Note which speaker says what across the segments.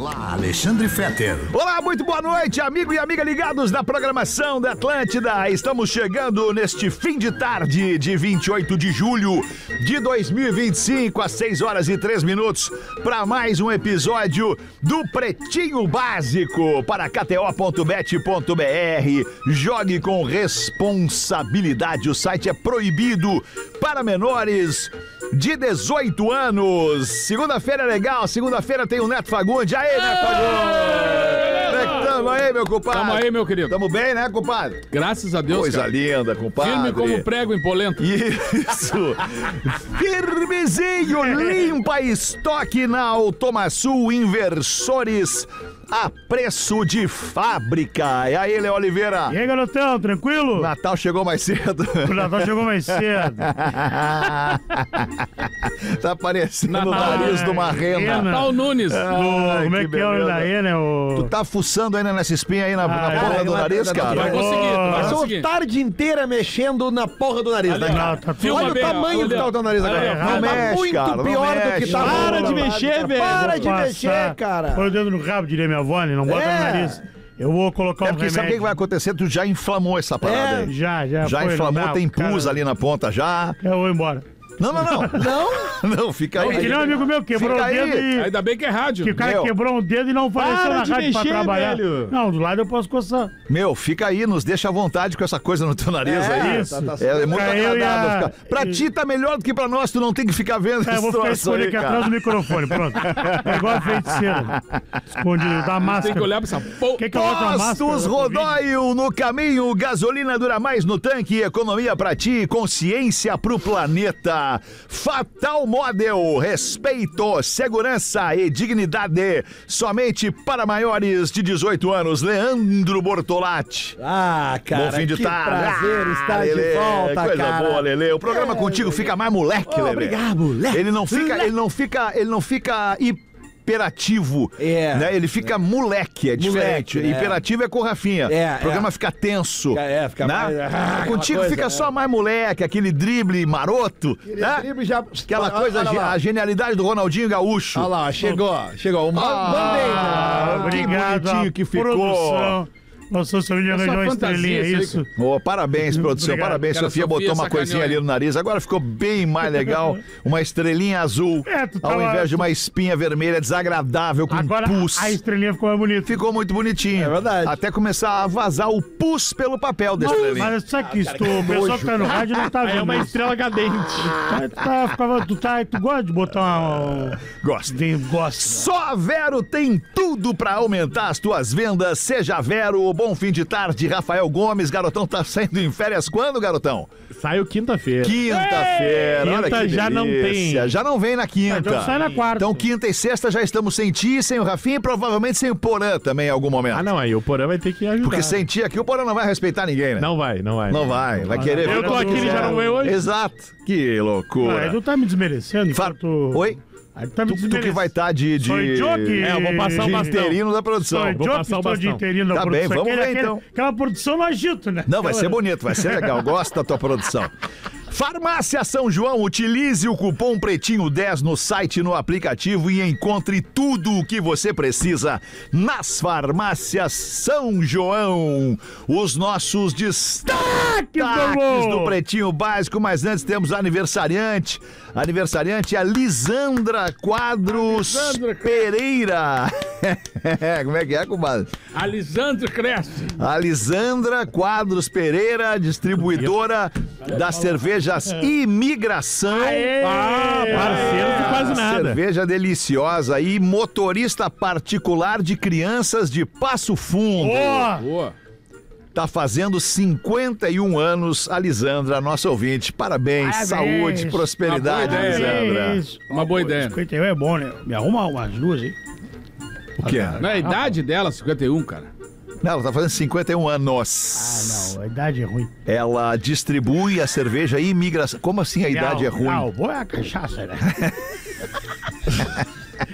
Speaker 1: Olá, Alexandre Fetter.
Speaker 2: Olá, muito boa noite, amigo e amiga ligados na programação da Atlântida. Estamos chegando neste fim de tarde de 28 de julho de 2025, às 6 horas e 3 minutos, para mais um episódio do Pretinho Básico para KTO.bet.br. Jogue com responsabilidade. O site é proibido para menores de 18 anos. Segunda-feira é legal, segunda-feira tem o Neto Fagundes. Aí, Neto Fagundes! Como é que tamo aí, meu compadre?
Speaker 3: Tamo aí, meu querido.
Speaker 2: Tamo bem, né, compadre?
Speaker 3: Graças a Deus,
Speaker 2: Coisa
Speaker 3: cara.
Speaker 2: linda, compadre.
Speaker 3: Firme como prego em polenta.
Speaker 2: Isso! Firmezinho, limpa estoque na Automaçul Inversores a preço de fábrica. E aí, Léo Oliveira?
Speaker 4: E aí, garotão, tranquilo?
Speaker 2: O Natal chegou mais cedo.
Speaker 4: O Natal chegou mais cedo.
Speaker 2: Tá parecendo o nariz de uma rena.
Speaker 3: Natal Nunes.
Speaker 4: Como é que é o nome da rena?
Speaker 2: Tu tá fuçando ainda nessa espinha aí na porra do nariz, cara?
Speaker 3: Vai conseguir, vai
Speaker 5: Passou
Speaker 3: conseguir.
Speaker 5: a tarde inteira mexendo na porra do nariz, né, cara?
Speaker 4: Tá
Speaker 3: Filma
Speaker 5: Olha o
Speaker 3: bem,
Speaker 5: tamanho
Speaker 3: ó,
Speaker 5: que tá o teu nariz agora.
Speaker 2: Não
Speaker 5: Tá
Speaker 2: mexe,
Speaker 5: muito
Speaker 2: cara, não
Speaker 5: pior do
Speaker 2: mexe.
Speaker 5: que tá.
Speaker 2: Para
Speaker 5: de
Speaker 4: mexer, velho.
Speaker 5: Para de
Speaker 4: Vou
Speaker 5: mexer,
Speaker 4: passar.
Speaker 5: cara.
Speaker 4: Põe o dedo no rabo, diria minha avó, né? Não bota
Speaker 5: É.
Speaker 4: no nariz. Eu vou colocar
Speaker 2: É
Speaker 4: um
Speaker 2: porque
Speaker 4: remédio.
Speaker 2: sabe o que vai acontecer? Tu já inflamou essa parada aí.
Speaker 4: Já
Speaker 2: Já
Speaker 4: foi,
Speaker 2: inflamou,
Speaker 4: não dá,
Speaker 2: tem
Speaker 4: o cara-
Speaker 2: pus ali na ponta já.
Speaker 4: Eu vou embora.
Speaker 2: Não. Não, fica aí.
Speaker 4: Que nem um amigo meu quebrou
Speaker 2: Fica
Speaker 4: o dedo
Speaker 2: aí.
Speaker 4: e...
Speaker 3: Ainda bem que é rádio.
Speaker 4: Que o cara
Speaker 2: Meu.
Speaker 4: quebrou um dedo e não apareceu na rádio pra trabalhar. Não, do lado eu posso coçar.
Speaker 2: Meu, fica aí, nos deixa à vontade com essa coisa no teu nariz aí.
Speaker 4: isso.
Speaker 2: É muito
Speaker 4: Fica eu e
Speaker 2: agradável
Speaker 4: a-
Speaker 2: ficar. Pra ti tá melhor do que pra nós, tu não tem que ficar vendo
Speaker 4: Eu
Speaker 2: esse
Speaker 4: vou ficar
Speaker 2: troço
Speaker 4: escondido
Speaker 2: aí,
Speaker 4: aqui atrás
Speaker 2: cara.
Speaker 4: do microfone, pronto. É igual a feiticeira. Escondido, da máscara.
Speaker 3: Tem que olhar pra essa porra.
Speaker 4: Quem que eu boto a máscara?
Speaker 2: Postos Rodóio no caminho, gasolina dura mais no tanque, economia pra ti, consciência pro planeta. Fatal Model, respeito, segurança e dignidade, somente para maiores de 18 anos. Leandro Bortolatti.
Speaker 5: Ah, cara,
Speaker 2: Bom fim de
Speaker 5: que
Speaker 2: tarde.
Speaker 5: prazer estar
Speaker 2: Lelê,
Speaker 5: de volta,
Speaker 2: coisa
Speaker 5: cara.
Speaker 2: boa, Lelê. O programa contigo fica mais moleque, Lelê.
Speaker 5: Obrigado, moleque.
Speaker 2: Ele não fica hiperativo,
Speaker 5: É.
Speaker 2: né? Ele fica moleque, é diferente.
Speaker 5: Moleque, é.
Speaker 2: Hiperativo é com o Rafinha.
Speaker 5: É,
Speaker 2: O programa fica tenso.
Speaker 5: Fica
Speaker 2: né?
Speaker 5: mais...
Speaker 2: Contigo
Speaker 5: aquela
Speaker 2: fica
Speaker 5: coisa,
Speaker 2: só mais moleque, aquele drible maroto, né?
Speaker 5: Drible já...
Speaker 2: Aquela coisa, a genialidade do Ronaldinho Gaúcho.
Speaker 5: Olha lá, chegou. O band-aid.
Speaker 4: Obrigado,
Speaker 2: que bonitinho que ficou.
Speaker 4: produção. Nossa, seu vídeo arranjou uma
Speaker 3: fantasia,
Speaker 4: estrelinha,
Speaker 3: isso aí,
Speaker 4: isso.
Speaker 2: Oh, parabéns, produção.
Speaker 4: Obrigado.
Speaker 2: Parabéns,
Speaker 3: Cara,
Speaker 2: Sofia.
Speaker 3: Sofia
Speaker 2: Botou uma
Speaker 3: sacaneou
Speaker 2: coisinha ali
Speaker 3: aí.
Speaker 2: no nariz. Agora ficou bem mais legal. Uma estrelinha azul.
Speaker 4: Tu
Speaker 2: Ao
Speaker 4: tava-
Speaker 2: invés de uma espinha vermelha desagradável com
Speaker 4: Agora
Speaker 2: pus.
Speaker 4: a estrelinha ficou mais bonita.
Speaker 2: Ficou muito bonitinho.
Speaker 5: É verdade.
Speaker 2: Até começar a vazar o pus pelo papel da estrelinha.
Speaker 4: Mas sabe que isso, o pessoal que tá no rádio não tá vendo.
Speaker 3: É uma
Speaker 4: isso.
Speaker 3: estrela cadente.
Speaker 4: Tu gosta de botar uma...
Speaker 2: Gosto.
Speaker 4: Gosta.
Speaker 2: Só a Vero tem tudo pra aumentar as tuas vendas. Seja Vero. Bom fim de tarde, Rafael Gomes. Garotão tá saindo em férias quando, garotão?
Speaker 6: Saiu quinta-feira.
Speaker 2: Quinta-feira. Olha
Speaker 6: Quinta
Speaker 2: que
Speaker 6: já não
Speaker 2: delícia.
Speaker 6: tem.
Speaker 2: Já não vem na quinta.
Speaker 4: Então sai na quarta.
Speaker 2: Então quinta e sexta já estamos sem ti, sem o Rafinha e provavelmente sem o Porã também em algum momento.
Speaker 6: Ah, não, aí o Porã vai ter que ajudar.
Speaker 2: Porque sem ti aqui o Porã não vai respeitar ninguém, né?
Speaker 6: Não vai.
Speaker 2: Não vai. Vai querer
Speaker 6: Eu tô aqui, ele já não veio hoje.
Speaker 2: Exato. Que loucura.
Speaker 4: Aí tu tá me desmerecendo
Speaker 2: Fa-
Speaker 4: enquanto...
Speaker 2: Oi?
Speaker 4: Aí tu tá me
Speaker 2: Tu que
Speaker 4: desmerecendo.
Speaker 2: vai estar de
Speaker 4: Sou idiota.
Speaker 6: eu vou passar o
Speaker 2: de
Speaker 6: bastão.
Speaker 2: interino da produção.
Speaker 4: Sou
Speaker 6: Vou
Speaker 4: idiota,
Speaker 6: passar o
Speaker 4: estou de
Speaker 6: bastão.
Speaker 4: interino da
Speaker 2: Tá bem,
Speaker 4: produção.
Speaker 2: vamos ver, então.
Speaker 4: Aquela produção no agito, né?
Speaker 2: Não, vai ser bonito, vai ser legal. Gosto da tua produção. Farmácia São João, utilize o cupom Pretinho10 no site e no aplicativo e encontre tudo o que você precisa nas farmácias São João. Os nossos destaques do Pretinho Básico, mas antes temos aniversariante. Aniversariante é a Lisandra Quadros Pereira. Como é que é, compadre?
Speaker 3: Alisandro Cresce.
Speaker 2: A Lisandra Quadros Pereira, distribuidora das cervejas Imigração.
Speaker 6: Parceiro de quase nada.
Speaker 2: Cerveja deliciosa e motorista particular de crianças de Passo Fundo.
Speaker 3: Boa.
Speaker 2: Tá fazendo 51 anos a Lisandra, nossa ouvinte. Parabéns, saúde, prosperidade,
Speaker 3: Uma boa ideia.
Speaker 2: Lisandra.
Speaker 3: Uma boa ideia.
Speaker 4: 51 é bom, né? Me arruma umas duas aí.
Speaker 2: O quê?
Speaker 3: Não é a idade dela, 51, cara.
Speaker 2: Não, ela tá fazendo 51 anos.
Speaker 4: Não, a idade é ruim.
Speaker 2: Ela distribui a cerveja Imigração. Como assim a idade é ruim?
Speaker 4: Não, boa é a cachaça, né?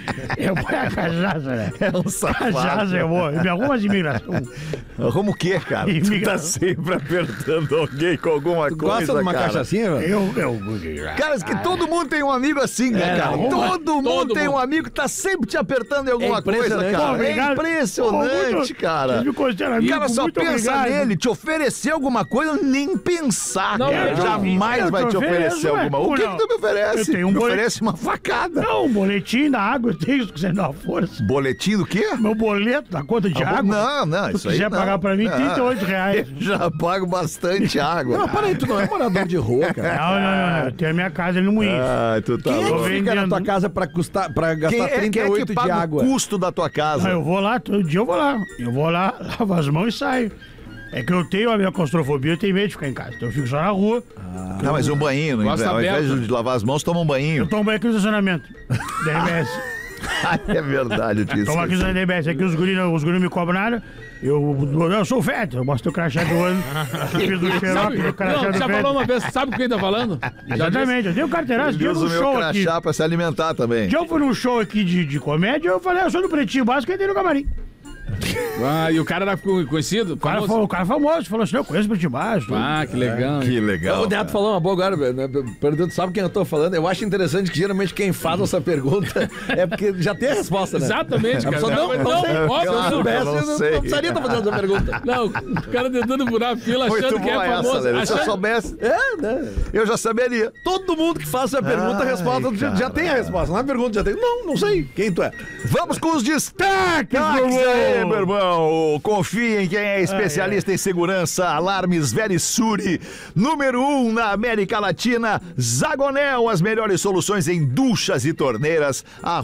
Speaker 4: Eu ponho a cachaça, né?
Speaker 2: É um safado.
Speaker 4: Cachaça é boa. Me arruma de imigração.
Speaker 2: Como o quê, cara? Tu tá
Speaker 4: Imigração.
Speaker 2: sempre apertando alguém com alguma coisa,
Speaker 5: Gosta de uma
Speaker 2: cara.
Speaker 5: cachaçinha, velho?
Speaker 4: Eu.
Speaker 2: Cara, que todo mundo tem um amigo assim, né, cara? Todo mundo tem um amigo que tá sempre te apertando em alguma coisa,
Speaker 5: impressionante.
Speaker 2: cara.
Speaker 4: Pô, obrigado.
Speaker 2: É impressionante,
Speaker 4: Pô, muito-
Speaker 2: cara.
Speaker 4: Vocês me consideram
Speaker 2: O
Speaker 4: amigo,
Speaker 2: cara só
Speaker 4: muito
Speaker 2: pensa
Speaker 4: obrigado.
Speaker 2: nele, te oferecer alguma coisa, nem pensar,
Speaker 3: Não,
Speaker 2: cara.
Speaker 3: eu
Speaker 2: Jamais
Speaker 4: eu
Speaker 2: vai
Speaker 4: te
Speaker 2: te oferecer
Speaker 4: ofereço,
Speaker 2: alguma. O que
Speaker 4: não.
Speaker 2: tu me oferece?
Speaker 4: Eu tenho um
Speaker 2: Me
Speaker 4: boletim.
Speaker 2: oferece uma facada.
Speaker 4: Não, um boletim da água, eu tenho isso que você dá uma força.
Speaker 2: Boletim do quê?
Speaker 4: Meu boleto da conta de água.
Speaker 2: Não,
Speaker 4: Se tu
Speaker 2: isso aí
Speaker 4: quiser
Speaker 2: não.
Speaker 4: pagar pra mim,
Speaker 2: Não.
Speaker 4: R$38.
Speaker 2: Eu já pago bastante água.
Speaker 5: Não, peraí, tu não é morador de rua, cara.
Speaker 4: Não. Eu tenho a minha casa ali no Moinho.
Speaker 2: Ai, tu tá
Speaker 5: Quem é
Speaker 2: louco.
Speaker 5: que fica na
Speaker 4: vendendo.
Speaker 5: tua casa pra gastar
Speaker 2: Quem é
Speaker 5: 38
Speaker 2: que
Speaker 5: de
Speaker 2: paga
Speaker 5: água?
Speaker 2: o custo da tua casa?
Speaker 4: Eu vou lá, todo dia eu vou lá. Eu vou lá, lavo as mãos e saio. É que eu tenho a minha claustrofobia, eu tenho medo de ficar em casa. Então eu fico só na rua.
Speaker 2: Não, mas um banho,
Speaker 3: Gosta
Speaker 2: ao invés
Speaker 3: aberto.
Speaker 2: de lavar as mãos, toma um
Speaker 4: Eu
Speaker 2: banho.
Speaker 4: tomo banho aqui no estacionamento da RBS.
Speaker 2: É verdade, eu disse.
Speaker 4: Tomo aqui no RBS. Aqui os guris não me cobram nada. Eu sou o Feto. Eu mostro o crachá do ano. Fiz do xerox do crachá
Speaker 3: Não,
Speaker 4: do
Speaker 3: já falou
Speaker 4: Feto.
Speaker 3: uma vez, sabe com quem tá falando?
Speaker 4: Exatamente. Eu tenho carteiraço.
Speaker 2: Ele
Speaker 4: Dia
Speaker 2: usa
Speaker 4: num
Speaker 2: o meu
Speaker 4: show aqui.
Speaker 2: crachá pra se alimentar também.
Speaker 4: Dia eu fui num show aqui de comédia. Eu falei, eu sou do Pretinho Básico e entrei no camarim.
Speaker 3: Ah, e o cara era conhecido?
Speaker 4: O cara famoso falou assim: eu conheço o Pretinho Básico.
Speaker 3: Ah, que legal.
Speaker 2: Que legal.
Speaker 5: O Neto falou uma boa agora, né? Pergunta, sabe quem eu tô falando? Eu acho interessante que geralmente quem faz essa pergunta é porque já tem a resposta, né?
Speaker 3: Exatamente,
Speaker 5: A
Speaker 3: cara.
Speaker 5: pessoa, não,
Speaker 3: Não,
Speaker 5: sei.
Speaker 3: óbvio,
Speaker 5: Se eu
Speaker 3: não.
Speaker 5: soubesse,
Speaker 2: Eu
Speaker 5: eu
Speaker 2: não sei.
Speaker 5: não precisaria estar fazendo essa pergunta.
Speaker 3: Não, o cara tentando furar a fila
Speaker 2: Muito
Speaker 3: achando que
Speaker 2: boa
Speaker 3: é
Speaker 2: essa,
Speaker 3: famoso.
Speaker 2: Lelê. Se eu
Speaker 3: achando...
Speaker 2: soubesse,
Speaker 5: É, né?
Speaker 2: eu já saberia.
Speaker 5: Todo mundo que faz essa pergunta, a
Speaker 2: Ai,
Speaker 5: resposta já tem a resposta. Não é pergunta, já tem. Não sei. Quem tu é?
Speaker 2: Vamos com os destaques aí, meu irmão. Confie em quem é especialista em segurança. Alarmes Verisuri. Número 1 na América Latina. Zagonel, as melhores soluções em duchas e torneiras.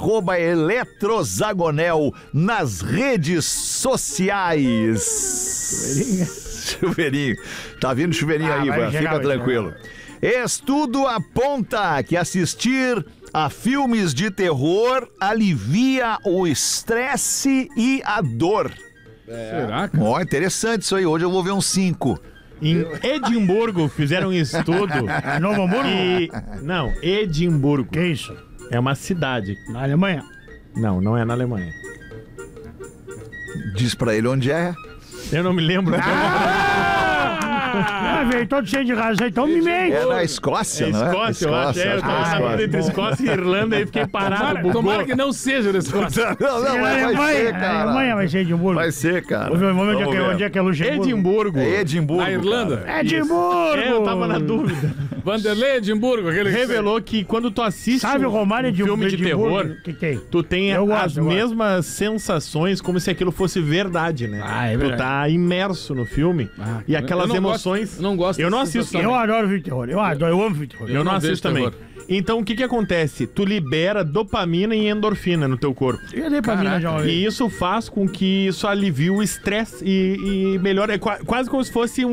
Speaker 2: @eletrozagonel nas redes sociais. Chuveirinho. Tá vindo chuveirinho aí,
Speaker 4: vai
Speaker 2: Ivan.
Speaker 4: chegar,
Speaker 2: Fica
Speaker 4: vai
Speaker 2: tranquilo. Estudo aponta que assistir a filmes de terror alivia o estresse e a dor.
Speaker 3: Será, cara?
Speaker 2: Ó, interessante isso aí. Hoje eu vou ver uns 5.
Speaker 6: Em Edimburgo fizeram um estudo.
Speaker 4: Novo Hamburgo?
Speaker 6: Não, Edimburgo.
Speaker 4: Que isso?
Speaker 6: É uma cidade.
Speaker 4: Na Alemanha?
Speaker 6: Não é na Alemanha.
Speaker 2: Diz pra ele onde é.
Speaker 6: Eu não me lembro.
Speaker 4: Ah, veio todo cheio de razão, então me mente.
Speaker 2: É na Escócia,
Speaker 6: É
Speaker 2: não é?
Speaker 6: Escócia, eu acho. É, eu tava na
Speaker 2: Escócia.
Speaker 6: dúvida entre Escócia e Irlanda e fiquei parado.
Speaker 3: Tomara que não seja o Escócia.
Speaker 2: Não,
Speaker 4: Na
Speaker 2: mas vai
Speaker 4: Alemanha,
Speaker 2: ser,
Speaker 4: na
Speaker 2: cara.
Speaker 4: Alemanha vai ser Edimburgo.
Speaker 2: Vai ser, cara.
Speaker 4: Onde
Speaker 2: Vamos
Speaker 4: é que é Luxemburgo?
Speaker 6: Edimburgo.
Speaker 2: ver. É Edimburgo.
Speaker 3: Na Irlanda.
Speaker 2: cara.
Speaker 4: Edimburgo!
Speaker 6: É, eu tava na dúvida.
Speaker 3: Vanderlei Edimburgo, aquele que-
Speaker 6: Revelou que quando tu assiste
Speaker 4: Sabe o Romário
Speaker 6: um
Speaker 4: de
Speaker 6: filme de
Speaker 4: Edimburgo?
Speaker 6: terror,
Speaker 4: O que tem?
Speaker 6: tu tem
Speaker 4: Eu gosto,
Speaker 6: as
Speaker 4: eu gosto.
Speaker 6: mesmas sensações como se aquilo fosse verdade, né?
Speaker 4: Ah, é
Speaker 6: tu
Speaker 4: verdade.
Speaker 6: tá imerso no filme e aquelas
Speaker 3: eu não
Speaker 6: emoções.
Speaker 3: gosto- não gosto
Speaker 6: Eu não
Speaker 3: dessa
Speaker 6: assisto.
Speaker 3: sensação.
Speaker 4: Eu adoro filme de terror. Eu amo filme de terror.
Speaker 6: Eu não
Speaker 3: não vejo
Speaker 6: assisto também.
Speaker 3: terror.
Speaker 6: Então o que que acontece? Tu libera dopamina e endorfina no teu corpo.
Speaker 4: Eu dei pra mim já uma vez.
Speaker 6: E isso faz com que isso alivie o estresse e melhore. É quase como se fosse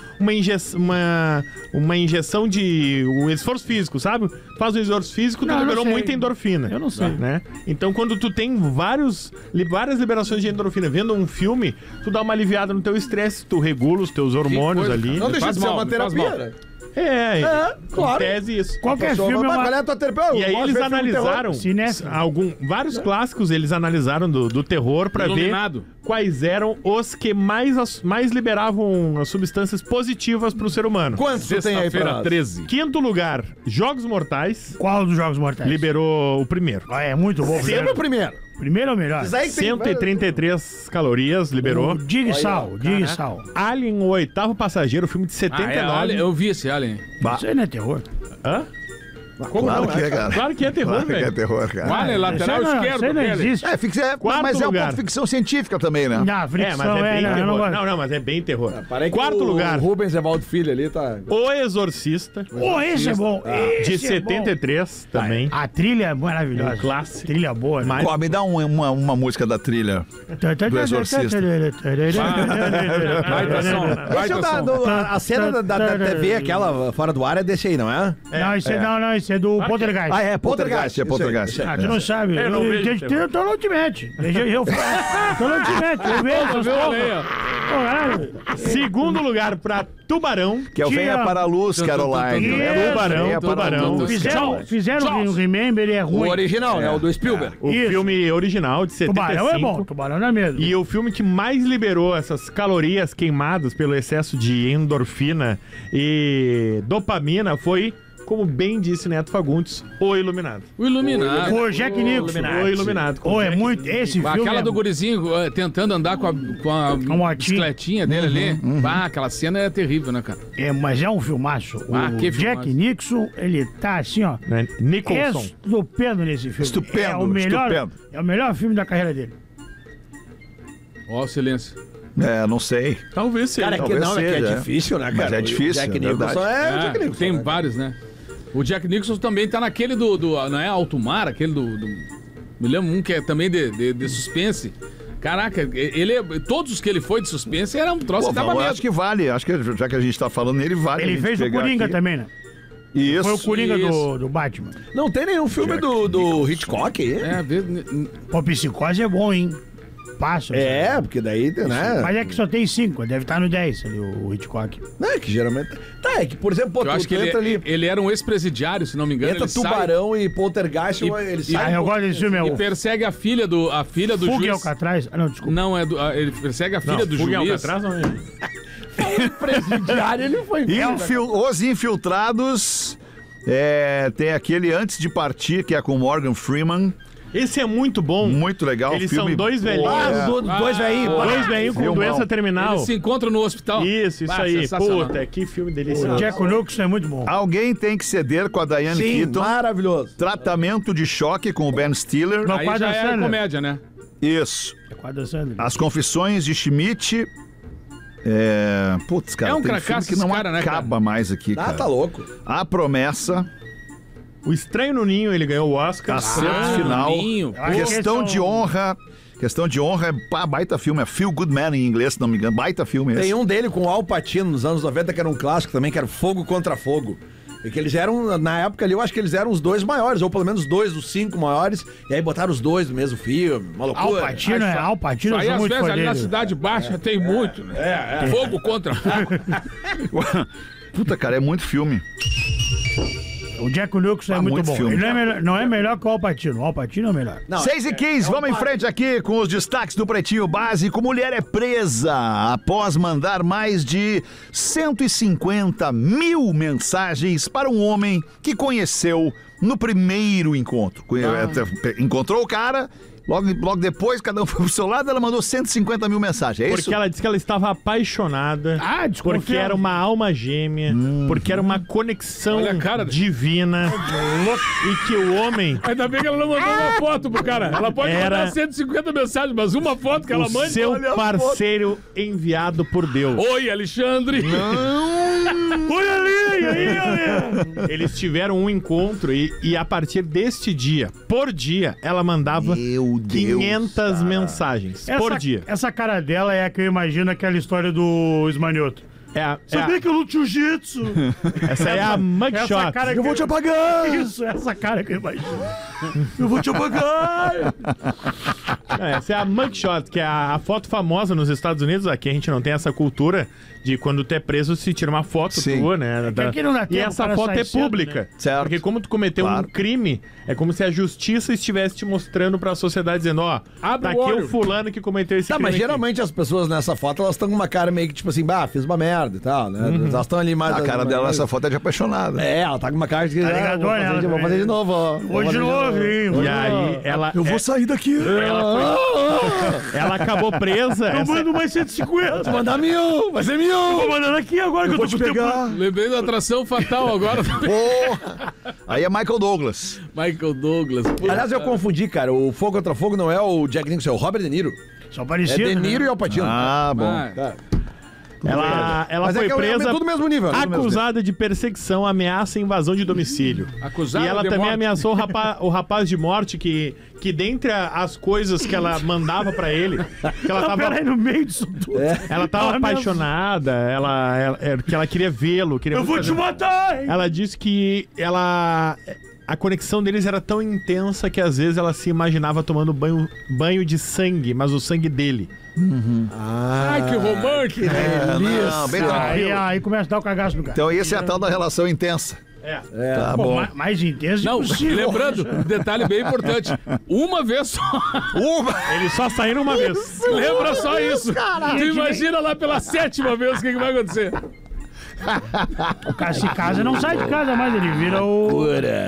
Speaker 6: uma injeção de um esforço físico, sabe? Faz um esforço físico, tu
Speaker 4: Não, eu não
Speaker 6: liberou
Speaker 4: sei.
Speaker 6: muita endorfina.
Speaker 4: Eu não sei.
Speaker 6: Né? Então quando tu tem várias liberações de endorfina vendo um filme, tu dá uma aliviada no teu estresse, tu regula os teus hormônios
Speaker 3: coisa,
Speaker 6: ali.
Speaker 5: Não deixa
Speaker 3: Faz
Speaker 5: de ser
Speaker 3: mal,
Speaker 5: uma
Speaker 3: faz
Speaker 5: terapia,
Speaker 3: mal.
Speaker 5: né?
Speaker 6: Em
Speaker 5: claro.
Speaker 6: tese isso.
Speaker 4: Qualquer filme é
Speaker 5: Mas
Speaker 4: uma...
Speaker 5: qual é a tua terapia? Eu
Speaker 6: E aí
Speaker 5: gosto de
Speaker 6: eles
Speaker 5: ver filme de terror.
Speaker 6: analisaram
Speaker 4: Cinéfilo.
Speaker 6: vários clássicos, eles analisaram do terror pra ver
Speaker 3: Iluminado.
Speaker 6: quais eram os que mais liberavam as substâncias positivas pro ser humano.
Speaker 5: Quantos tu tem aí pra
Speaker 3: Sexta-feira
Speaker 5: nós?
Speaker 3: 13.
Speaker 6: Quinto lugar, Jogos Mortais,
Speaker 4: Qual dos Jogos Mortais?
Speaker 6: liberou o primeiro.
Speaker 4: Ah, é muito bom.
Speaker 5: Sempre o primeiro.
Speaker 4: Primeiro é o melhor.
Speaker 5: Isso aí que tem
Speaker 6: 133 calorias, liberou.
Speaker 4: Dig Sal, Dig Sal.
Speaker 6: Alien, o oitavo passageiro, filme de
Speaker 3: Ah,
Speaker 6: 79.
Speaker 3: é, olha, eu vi esse Alien.
Speaker 4: Isso aí não é terror.
Speaker 6: Hã?
Speaker 3: Como
Speaker 2: Claro
Speaker 3: não?
Speaker 2: que é, cara.
Speaker 6: Claro que é terror,
Speaker 2: Claro que é
Speaker 6: velho.
Speaker 2: terror, cara.
Speaker 3: Alien, lateral
Speaker 4: Isso aí não-
Speaker 3: esquerdo.
Speaker 4: Isso aí não
Speaker 3: aquele.
Speaker 4: existe.
Speaker 6: Quarto
Speaker 2: Mas é um
Speaker 6: lugar.
Speaker 2: pouco ficção científica também, né?
Speaker 4: Não, fricção
Speaker 6: mas é bem
Speaker 4: não, eu
Speaker 6: terror.
Speaker 4: não gosto.
Speaker 6: Não, mas é bem terror.
Speaker 5: Parei que
Speaker 6: Quarto
Speaker 5: o
Speaker 6: lugar,
Speaker 5: Rubens Evaldo Filho ali tá...
Speaker 6: O Exorcista,
Speaker 4: Pô, esse é bom.
Speaker 6: de
Speaker 4: Esse é bom.
Speaker 6: 73 também.
Speaker 4: A trilha é maravilhosa.
Speaker 6: Um clássico.
Speaker 4: Trilha boa. né?
Speaker 6: Mas-
Speaker 2: Pô, me dá uma música da trilha. do Exorcista.
Speaker 3: Baita som.
Speaker 5: Deixa eu dar a cena da TV, aquela fora do ar, é desse aí, não é?
Speaker 4: Não, isso esse é do Poltergeist.
Speaker 5: Ah, é,
Speaker 2: Poltergeist, é Poltergeist.
Speaker 4: Ah, tu não sabe.
Speaker 6: Eu não vejo
Speaker 4: Então não te mete. Então não te mete. Eu vejo essas porra. Pô, caralho.
Speaker 6: Segundo lugar pra Tubarão.
Speaker 2: Que é o Venha para a Luz, Caroline.
Speaker 4: Isso.
Speaker 2: Lembra?
Speaker 6: Tubarão,
Speaker 2: Venha para a
Speaker 6: Tubarão.
Speaker 2: Luz.
Speaker 4: Fizeram o Remember e é
Speaker 5: O
Speaker 4: ruim.
Speaker 5: original, né? O do Spielberg.
Speaker 6: O
Speaker 4: Isso.
Speaker 6: filme original de 75.
Speaker 4: Tubarão é bom. Tubarão não é mesmo.
Speaker 6: E o filme que mais liberou essas calorias queimadas pelo excesso de endorfina e dopamina foi, como bem disse Neto Fagundes, O Iluminado.
Speaker 3: O Iluminado.
Speaker 4: O Jack Nicholson.
Speaker 6: O Iluminado. com
Speaker 4: Ô, é
Speaker 6: Jack
Speaker 4: muito. Esse filme.
Speaker 3: Aquela
Speaker 4: é-
Speaker 3: do gurizinho tentando andar com a
Speaker 4: motinha.
Speaker 3: bicicletinha dele ali. Ah, aquela cena é terrível, né, cara?
Speaker 4: Mas é um filmaço.
Speaker 3: Ah,
Speaker 4: O
Speaker 3: que
Speaker 4: Jack
Speaker 3: filmaço.
Speaker 4: Nicholson, ele tá assim, ó.
Speaker 6: Né? Nicholson.
Speaker 4: Estupendo nesse filme.
Speaker 2: Estupendo,
Speaker 4: É o melhor,
Speaker 2: estupendo.
Speaker 4: é o melhor filme da carreira dele.
Speaker 3: Ó, o silêncio.
Speaker 2: É, não sei.
Speaker 6: Talvez seja.
Speaker 5: Cara, é que
Speaker 2: Talvez
Speaker 5: não, é que
Speaker 2: seja,
Speaker 5: é
Speaker 2: é.
Speaker 5: difícil, né, cara?
Speaker 2: Mas é difícil,
Speaker 5: O Jack
Speaker 2: é
Speaker 5: Nicholson
Speaker 2: verdade.
Speaker 5: é o Jack Nicholson.
Speaker 3: Tem
Speaker 5: né?
Speaker 3: vários, né? O Jack Nicholson também tá naquele do não é Alto Mar, aquele do me lembro um que é também de suspense. Caraca, todos os que ele foi de suspense eram um troço
Speaker 2: Pô,
Speaker 3: que dava
Speaker 2: eu
Speaker 3: medo.
Speaker 2: acho que vale. Acho que já que a gente tá falando nele, vale. a
Speaker 4: Ele
Speaker 2: gente
Speaker 4: fez o
Speaker 2: pegar
Speaker 4: Coringa
Speaker 2: aqui.
Speaker 4: também, né?
Speaker 2: Isso.
Speaker 4: Foi o Coringa
Speaker 3: Isso.
Speaker 4: do Batman.
Speaker 5: Não tem nenhum filme do Hitchcock aí.
Speaker 3: É,
Speaker 4: Pô, Psicose é bom, hein? Passa.
Speaker 5: É, porque daí, né?
Speaker 4: Mas é que só tem 5, deve estar no 10 ali, o Hitchcock.
Speaker 5: Não, é que geralmente. Tá, é que, por exemplo, pô,
Speaker 3: eu acho que
Speaker 5: entra ali.
Speaker 3: ele era um ex-presidiário, se não me engano.
Speaker 5: Entra
Speaker 3: ele sai
Speaker 5: Tubarão e Poltergeist, ele sai.
Speaker 4: Ah, eu gosto desse filme, é
Speaker 3: e
Speaker 4: o
Speaker 3: persegue a filha do
Speaker 4: Fuga e
Speaker 3: juiz.
Speaker 4: Alcatraz. Ah, não, desculpa.
Speaker 3: Não, ele persegue a filha do
Speaker 6: Fuga em
Speaker 3: juiz.
Speaker 6: Alcatraz, não é?
Speaker 5: presidiário, ele foi.
Speaker 2: Os Infiltrados. Tem aquele Antes de Partir, que é com Morgan Freeman.
Speaker 6: Esse é muito bom.
Speaker 2: Muito legal.
Speaker 6: Eles
Speaker 2: filme.
Speaker 6: são dois velhinhos.
Speaker 5: Dois velhinhos.
Speaker 6: Dois velhinhos com
Speaker 2: Filmão.
Speaker 6: doença terminal.
Speaker 3: Eles se encontram no hospital.
Speaker 6: Isso
Speaker 3: Ah,
Speaker 6: aí.
Speaker 3: sensacional.
Speaker 6: Puta, que filme
Speaker 4: O
Speaker 6: delicioso.
Speaker 4: Jack Nicholson é muito bom.
Speaker 2: Alguém tem que ceder com a Diane
Speaker 5: Sim,
Speaker 2: Keaton.
Speaker 5: maravilhoso.
Speaker 2: Tratamento de choque com o Ben Stiller.
Speaker 4: Não.
Speaker 3: Aí
Speaker 4: Quadra
Speaker 3: já é
Speaker 4: Sandler.
Speaker 3: comédia, né?
Speaker 2: Isso.
Speaker 4: É com a Dan Sandler.
Speaker 2: As Confissões de Schmidt. Putz, cara,
Speaker 3: É um
Speaker 2: tem filme
Speaker 3: cracaço
Speaker 2: que não
Speaker 3: esse cara, né,
Speaker 2: acaba
Speaker 3: cara?
Speaker 2: mais aqui,
Speaker 5: Ah,
Speaker 2: cara.
Speaker 5: tá louco.
Speaker 2: A Promessa.
Speaker 6: O Estranho no Ninho, ele ganhou o Oscar.
Speaker 2: Acerto final.
Speaker 3: Ninho.
Speaker 4: Ah,
Speaker 2: Questão
Speaker 4: esse
Speaker 2: de
Speaker 4: é um-
Speaker 2: honra. Questão de honra é baita filme. É Feel Good Man em inglês, se não me engano. Baita filme esse.
Speaker 5: Tem um dele com o Al Pacino nos anos 90 que era um clássico também, que era Fogo contra Fogo. E que eles eram, na época ali, eu acho que eles eram os dois maiores, ou pelo menos dois dos 5 maiores, e aí botaram os dois no mesmo filme. Uma
Speaker 4: Al
Speaker 5: loucura.
Speaker 4: Pacino é Al Pacino, eu
Speaker 3: Aí
Speaker 4: sou
Speaker 3: às
Speaker 4: muito
Speaker 3: vezes
Speaker 4: fã
Speaker 3: ali na
Speaker 4: dele.
Speaker 3: Cidade Baixa tem muito, né? Fogo contra fogo.
Speaker 2: Puta, cara, é muito filme.
Speaker 4: O Jack Nicholson é
Speaker 2: Ah,
Speaker 4: muito
Speaker 2: muito
Speaker 4: bom.
Speaker 2: filme.
Speaker 4: Ele não é melhor que o Al Pacino. O Al Pacino é o melhor.
Speaker 5: Não,
Speaker 2: 6h15, vamos em frente aqui com os destaques do Pretinho Básico. Mulher é presa após mandar mais de 150 mil mensagens para um homem que conheceu no primeiro encontro. Encontrou o cara, logo depois, cada um foi pro seu lado, ela mandou 150 mil mensagens. É isso?
Speaker 6: Porque ela disse que ela estava apaixonada.
Speaker 4: Ah, desconfiado.
Speaker 6: Porque era uma alma gêmea. Porque era uma conexão
Speaker 3: Olha a cara.
Speaker 6: divina. E que o homem,
Speaker 3: Ainda bem que ela não mandou uma foto pro cara. Ela pode
Speaker 6: Era-
Speaker 3: mandar 150 mensagens, mas uma foto que ela
Speaker 6: o
Speaker 3: manda.
Speaker 6: seu
Speaker 3: olha a
Speaker 6: parceiro enviado por Deus.
Speaker 3: Oi, Alexandre.
Speaker 6: Olha ali, aí. Eles tiveram um encontro e a partir deste dia, por dia, ela mandava
Speaker 2: Meu Deus,
Speaker 6: 500 mensagens por dia.
Speaker 4: Essa cara dela é a que eu imagino aquela história do Esmanioto.
Speaker 6: Que
Speaker 4: eu luto jiu-jitsu.
Speaker 6: Essa é a
Speaker 4: Essa
Speaker 6: mugshot.
Speaker 4: cara que...
Speaker 5: Eu vou te apagar!
Speaker 4: Isso, essa cara que eu imagino.
Speaker 5: Eu vou te apagar!
Speaker 6: Essa é a mugshot, que é a foto famosa nos Estados Unidos. Aqui a gente não tem essa cultura de quando tu é preso se tira uma foto
Speaker 2: Sim.
Speaker 6: tua, né?
Speaker 4: aqui não dá
Speaker 6: E
Speaker 4: tempo, o
Speaker 6: essa
Speaker 4: cara
Speaker 6: foto
Speaker 4: sai
Speaker 6: é
Speaker 4: cedo,
Speaker 6: pública.
Speaker 4: né?
Speaker 2: Certo.
Speaker 6: Porque como tu cometeu
Speaker 2: Claro.
Speaker 6: um crime, é como se a justiça estivesse te mostrando pra sociedade, dizendo, ó,
Speaker 3: Abre
Speaker 6: tá
Speaker 3: o
Speaker 6: aqui
Speaker 3: olho.
Speaker 6: o fulano que cometeu esse
Speaker 5: Tá,
Speaker 6: crime
Speaker 5: mas
Speaker 6: aqui.
Speaker 5: geralmente as pessoas nessa foto, elas estão com uma cara meio que tipo assim, fiz uma merda e tal, né? Elas estão ali mais...
Speaker 2: A cara dela nessa foto é de apaixonada.
Speaker 5: É, ela tá com uma cara de...
Speaker 4: Tá ligado,
Speaker 5: vou,
Speaker 4: olha,
Speaker 5: fazer,
Speaker 4: ela
Speaker 5: vou fazer de
Speaker 4: também.
Speaker 5: novo, ó. Vou
Speaker 4: Hoje
Speaker 5: fazer
Speaker 4: de novo, hein?
Speaker 6: E aí, ela,
Speaker 5: Eu vou sair daqui.
Speaker 6: ela acabou presa.
Speaker 4: Eu mando mais 150.
Speaker 5: Mandar 1000, vai ser 1000.
Speaker 4: Tô mandando aqui agora que eu tô com o tempo.
Speaker 3: Lembrei da atração fatal agora.
Speaker 2: Porra! Aí é Michael Douglas.
Speaker 3: Michael Douglas. Puta.
Speaker 5: Aliás, eu confundi, cara. O Fogo contra Fogo não é o Jack Nicholson, é o Robert De Niro.
Speaker 4: Só
Speaker 5: É
Speaker 4: parecido,
Speaker 5: De Niro
Speaker 4: né?
Speaker 5: e Al Pacino.
Speaker 2: Ah, bom.
Speaker 3: Ah,
Speaker 5: Cara,
Speaker 6: Ela
Speaker 5: Mas
Speaker 6: foi
Speaker 5: é que
Speaker 6: presa,
Speaker 5: é tudo mesmo nível. tudo mesmo
Speaker 6: acusada de perseguição, ameaça e invasão de domicílio.
Speaker 3: Acusada
Speaker 6: E ela
Speaker 3: de
Speaker 6: também
Speaker 3: morte.
Speaker 6: ameaçou o rapaz de morte que dentre as coisas que ela mandava pra ele, que ela
Speaker 4: Não,
Speaker 6: tava,
Speaker 4: peraí, no meio disso tudo.
Speaker 6: ela tava
Speaker 4: Ela
Speaker 6: apaixonada, que ela queria vê-lo.
Speaker 4: Eu vou te matar, hein?
Speaker 6: Ela disse que a conexão deles era tão intensa que às vezes ela se imaginava tomando banho de sangue, mas o sangue dele.
Speaker 3: Ai, que romântico.
Speaker 2: Não, bem tranquilo.
Speaker 4: Aí começa a dar o cagaço no cara.
Speaker 2: Então esse é a tal da relação intensa. Tá
Speaker 4: Pô,
Speaker 2: bom.
Speaker 4: mais intenso
Speaker 3: Não,
Speaker 4: impossível.
Speaker 3: lembrando, detalhe bem importante. Uma vez só.
Speaker 6: Eles só saíram uma vez.
Speaker 3: Lembra só isso. Tu imagina lá pela 7ª vez o que vai acontecer.
Speaker 4: O cara se casa não sai de casa mais, ele vira o...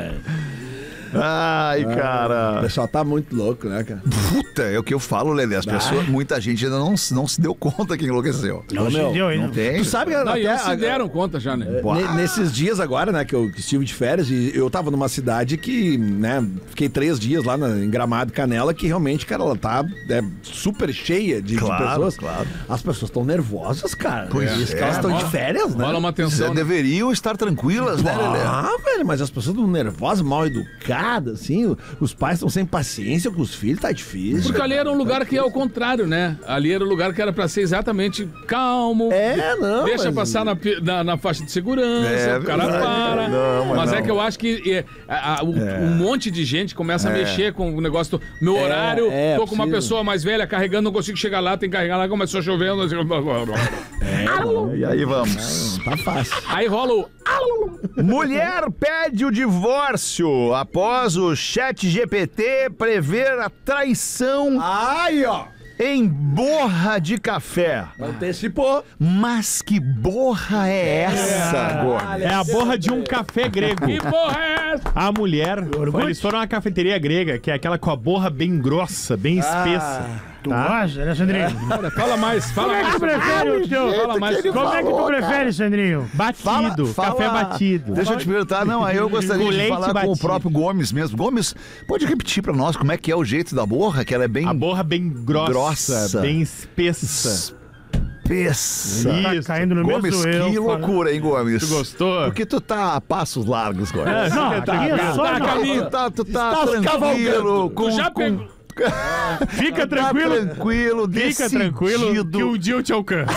Speaker 2: Ai,
Speaker 5: O
Speaker 2: cara.
Speaker 5: pessoal tá muito louco, né, cara?
Speaker 2: Puta, é o que eu falo, Lelê. As pessoas, muita gente ainda não se deu conta que enlouqueceu.
Speaker 4: Não se deu ainda.
Speaker 2: Não tem.
Speaker 5: Tu sabe que
Speaker 3: Não, e eles se
Speaker 5: até...
Speaker 3: deram conta já, né?
Speaker 5: Nesses dias agora, né, que eu estive de férias, e eu tava numa cidade que, né, fiquei 3 dias lá em Gramado, Canela, que realmente, cara, ela tá super cheia de
Speaker 2: Claro,
Speaker 5: pessoas.
Speaker 2: claro.
Speaker 5: As pessoas estão nervosas, cara.
Speaker 2: Pois
Speaker 5: Isso
Speaker 2: é,
Speaker 5: que elas estão de
Speaker 3: rola-
Speaker 5: férias, né?
Speaker 3: Rola uma tensão. né?
Speaker 2: Deveriam estar tranquilas, né, Lelê?
Speaker 5: Ah, velho, mas as pessoas estão nervosas, mal educadas, assim. Os pais estão sem paciência com os filhos, tá difícil.
Speaker 3: Porque ali era um lugar que é o contrário, né? Ali era um lugar que era pra ser exatamente calmo.
Speaker 5: Não.
Speaker 3: Deixa
Speaker 5: mas-
Speaker 3: passar na faixa de segurança,
Speaker 2: É
Speaker 3: o cara
Speaker 2: verdade.
Speaker 3: para.
Speaker 2: Não, mas
Speaker 3: mas é
Speaker 2: não.
Speaker 3: que eu acho que um monte de gente começa a mexer com o negócio do meu horário. Tô com uma
Speaker 5: possível.
Speaker 3: pessoa mais velha carregando, não consigo chegar lá, tem que carregar lá, começou chovendo. Assim,
Speaker 2: E aí vamos.
Speaker 5: Tá fácil.
Speaker 3: aí rola o.
Speaker 2: Mulher pede o divórcio após o chat GPT prever a traição
Speaker 5: Aí, ó.
Speaker 2: em borra de café.
Speaker 5: Antecipou.
Speaker 2: Mas que borra é essa, Gomes?
Speaker 6: É a borra de um café grego.
Speaker 3: Que porra é essa?
Speaker 6: A mulher, eles foram a uma cafeteria grega, que é aquela com a borra bem grossa, bem espessa.
Speaker 4: Tu gosta, né, Sandrinho?
Speaker 3: Cara, fala mais,
Speaker 4: Como
Speaker 3: fala
Speaker 4: é que tu
Speaker 3: mais.
Speaker 4: prefere o teu...
Speaker 3: Fala mais.
Speaker 4: Como é que tu prefere, Sandrinho?
Speaker 6: Batido, café batido.
Speaker 2: Deixa eu te perguntar, não, aí eu gostaria
Speaker 6: Com
Speaker 2: de
Speaker 6: leite
Speaker 2: falar com o
Speaker 6: batido.
Speaker 2: próprio Gomes mesmo. Gomes, pode repetir pra nós como é que é o jeito da borra, que ela é bem
Speaker 6: A borra bem grossa, bem espessa.
Speaker 2: espessa.
Speaker 4: Tá
Speaker 6: Isso.
Speaker 4: caindo no
Speaker 2: Gomes,
Speaker 4: mesmo eu.
Speaker 2: que loucura, hein, Gomes?
Speaker 6: Tu gostou?
Speaker 2: Porque tu tá a passos largos, Gomes.
Speaker 4: Não, aqui é só...
Speaker 3: tá,
Speaker 4: não.
Speaker 3: caminho.
Speaker 2: Tu tá
Speaker 5: Estás
Speaker 2: tranquilo,
Speaker 5: cavalgando.
Speaker 2: com,
Speaker 3: Tu já
Speaker 2: com,
Speaker 3: pegou.
Speaker 6: Fica
Speaker 2: tá
Speaker 6: tranquilo.
Speaker 2: tranquilo,
Speaker 6: Fica tranquilo que
Speaker 2: decidido.
Speaker 6: um dia eu te alcanço.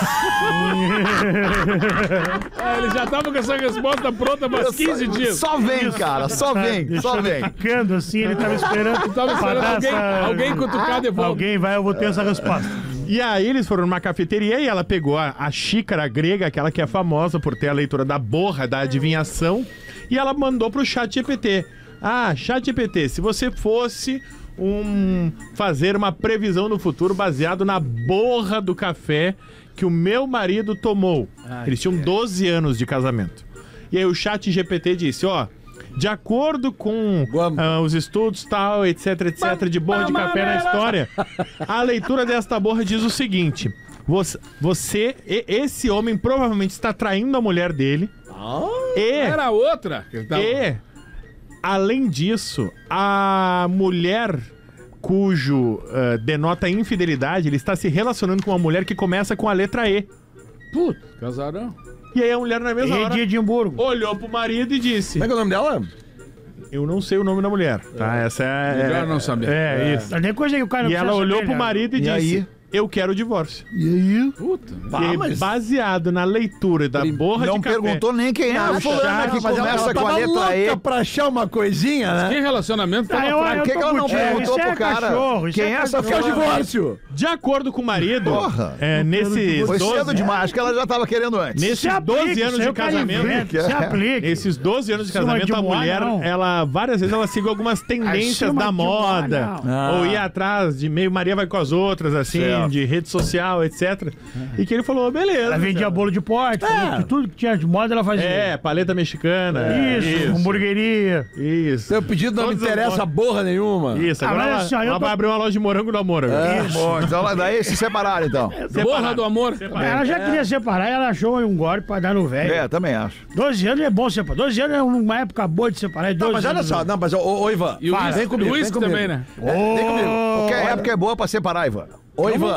Speaker 3: Ele já tava com essa resposta pronta há 15 dias.
Speaker 2: Só vem, cara, só vem, só vem.
Speaker 4: Ficando assim, ele tava esperando.
Speaker 3: Tava esperando
Speaker 4: pra dar
Speaker 3: alguém cutucar de volta.
Speaker 4: Alguém vai, eu vou ter essa resposta.
Speaker 6: E aí eles foram numa cafeteria e ela pegou a xícara grega, aquela que é famosa por ter a leitura da borra, da adivinhação, e ela mandou pro chat GPT. Ah, chat GPT, se você fosse fazer uma previsão no futuro baseado na borra do café que o meu marido tomou. Eles tinham 12 anos de casamento. E aí o chat GPT disse, ó, de acordo com os estudos tal, etc, etc, de borra de café na história, a leitura desta borra diz o seguinte: esse homem provavelmente está traindo a mulher dele.
Speaker 3: Era outra.
Speaker 6: E, além disso, a mulher cujo denota infidelidade, ele está se relacionando com uma mulher que começa com a letra E.
Speaker 3: Puta, casarão.
Speaker 6: E aí a mulher na mesma
Speaker 4: Rei
Speaker 6: hora
Speaker 4: de Edimburgo.
Speaker 6: olhou pro marido e disse:
Speaker 5: Como é que é o nome dela?
Speaker 6: eu não sei o nome da mulher, tá? Essa é...
Speaker 3: Melhor não saber.
Speaker 6: É, isso.
Speaker 4: Não tem coisa que o cara não
Speaker 6: E ela
Speaker 4: precisa
Speaker 6: olhou
Speaker 4: saber,
Speaker 6: pro
Speaker 4: né?
Speaker 6: marido e
Speaker 2: E
Speaker 6: disse:
Speaker 2: aí?
Speaker 6: eu quero o divórcio.
Speaker 2: E aí?
Speaker 3: Puta.
Speaker 6: E aí, baseado na leitura da borra
Speaker 2: Não
Speaker 6: de café...
Speaker 2: perguntou nem quem é a fulana que
Speaker 5: Mas ela
Speaker 2: começa com a
Speaker 5: tava
Speaker 2: letra E.
Speaker 5: louca pra achar uma coisinha, né?
Speaker 3: Que relacionamento tava
Speaker 4: eu-
Speaker 3: fraco.
Speaker 2: Por que
Speaker 4: tô
Speaker 2: ela não
Speaker 4: contigo.
Speaker 2: perguntou
Speaker 4: Isso é
Speaker 2: pro cara
Speaker 4: cachorro, isso
Speaker 2: quem
Speaker 4: é
Speaker 2: é essa
Speaker 4: cachorro.
Speaker 5: Quer o
Speaker 2: fulana?
Speaker 5: divórcio.
Speaker 6: De acordo com o marido,
Speaker 2: Porra.
Speaker 6: nesses
Speaker 2: Foi
Speaker 6: 12,
Speaker 2: cedo demais, acho que ela já tava querendo antes.
Speaker 6: nesses
Speaker 4: Se aplique,
Speaker 6: 12 anos
Speaker 4: isso aí
Speaker 6: de
Speaker 4: o cara
Speaker 6: casamento...
Speaker 4: inventa, Se aplique.
Speaker 6: Nesses 12 anos de
Speaker 4: Cima
Speaker 6: casamento,
Speaker 4: de
Speaker 6: a
Speaker 4: moa,
Speaker 6: mulher,
Speaker 4: não.
Speaker 6: ela várias vezes ela seguiu algumas tendências
Speaker 4: Acima
Speaker 6: da
Speaker 4: de
Speaker 6: moda,
Speaker 4: moa,
Speaker 6: ou ia atrás de meio Maria vai com as outras, assim,
Speaker 2: Certo.
Speaker 6: de rede social, etc. E que ele falou, beleza.
Speaker 4: Ela vendia bolo de pote, falou que tudo que tinha de moda ela fazia.
Speaker 6: É, paleta mexicana.
Speaker 4: Isso, hamburgueria.
Speaker 6: Isso.
Speaker 5: Seu pedido não me
Speaker 6: Todas as
Speaker 5: interessa
Speaker 6: lojas.
Speaker 5: porra nenhuma.
Speaker 6: Isso,
Speaker 4: Ah,
Speaker 6: agora
Speaker 4: mas
Speaker 6: ela,
Speaker 4: assim, ó, eu
Speaker 6: ela
Speaker 4: tô-
Speaker 6: vai abrir uma loja de morango no amor. agora.
Speaker 2: Bom, então daí se separaram, então.
Speaker 3: Borra do amor.
Speaker 4: Ela já queria separar e ela achou um golpe pra dar no velho.
Speaker 2: É, também acho.
Speaker 4: 12 anos é bom separar. 12 anos é uma época boa de separar.
Speaker 5: Não, mas olha só, não, mas ô Ivan,
Speaker 3: E o
Speaker 5: vem comigo,
Speaker 3: uísque
Speaker 5: vem comigo.
Speaker 3: também, né?
Speaker 2: É, época é boa pra separar, Ivan.
Speaker 5: Ô Ivan,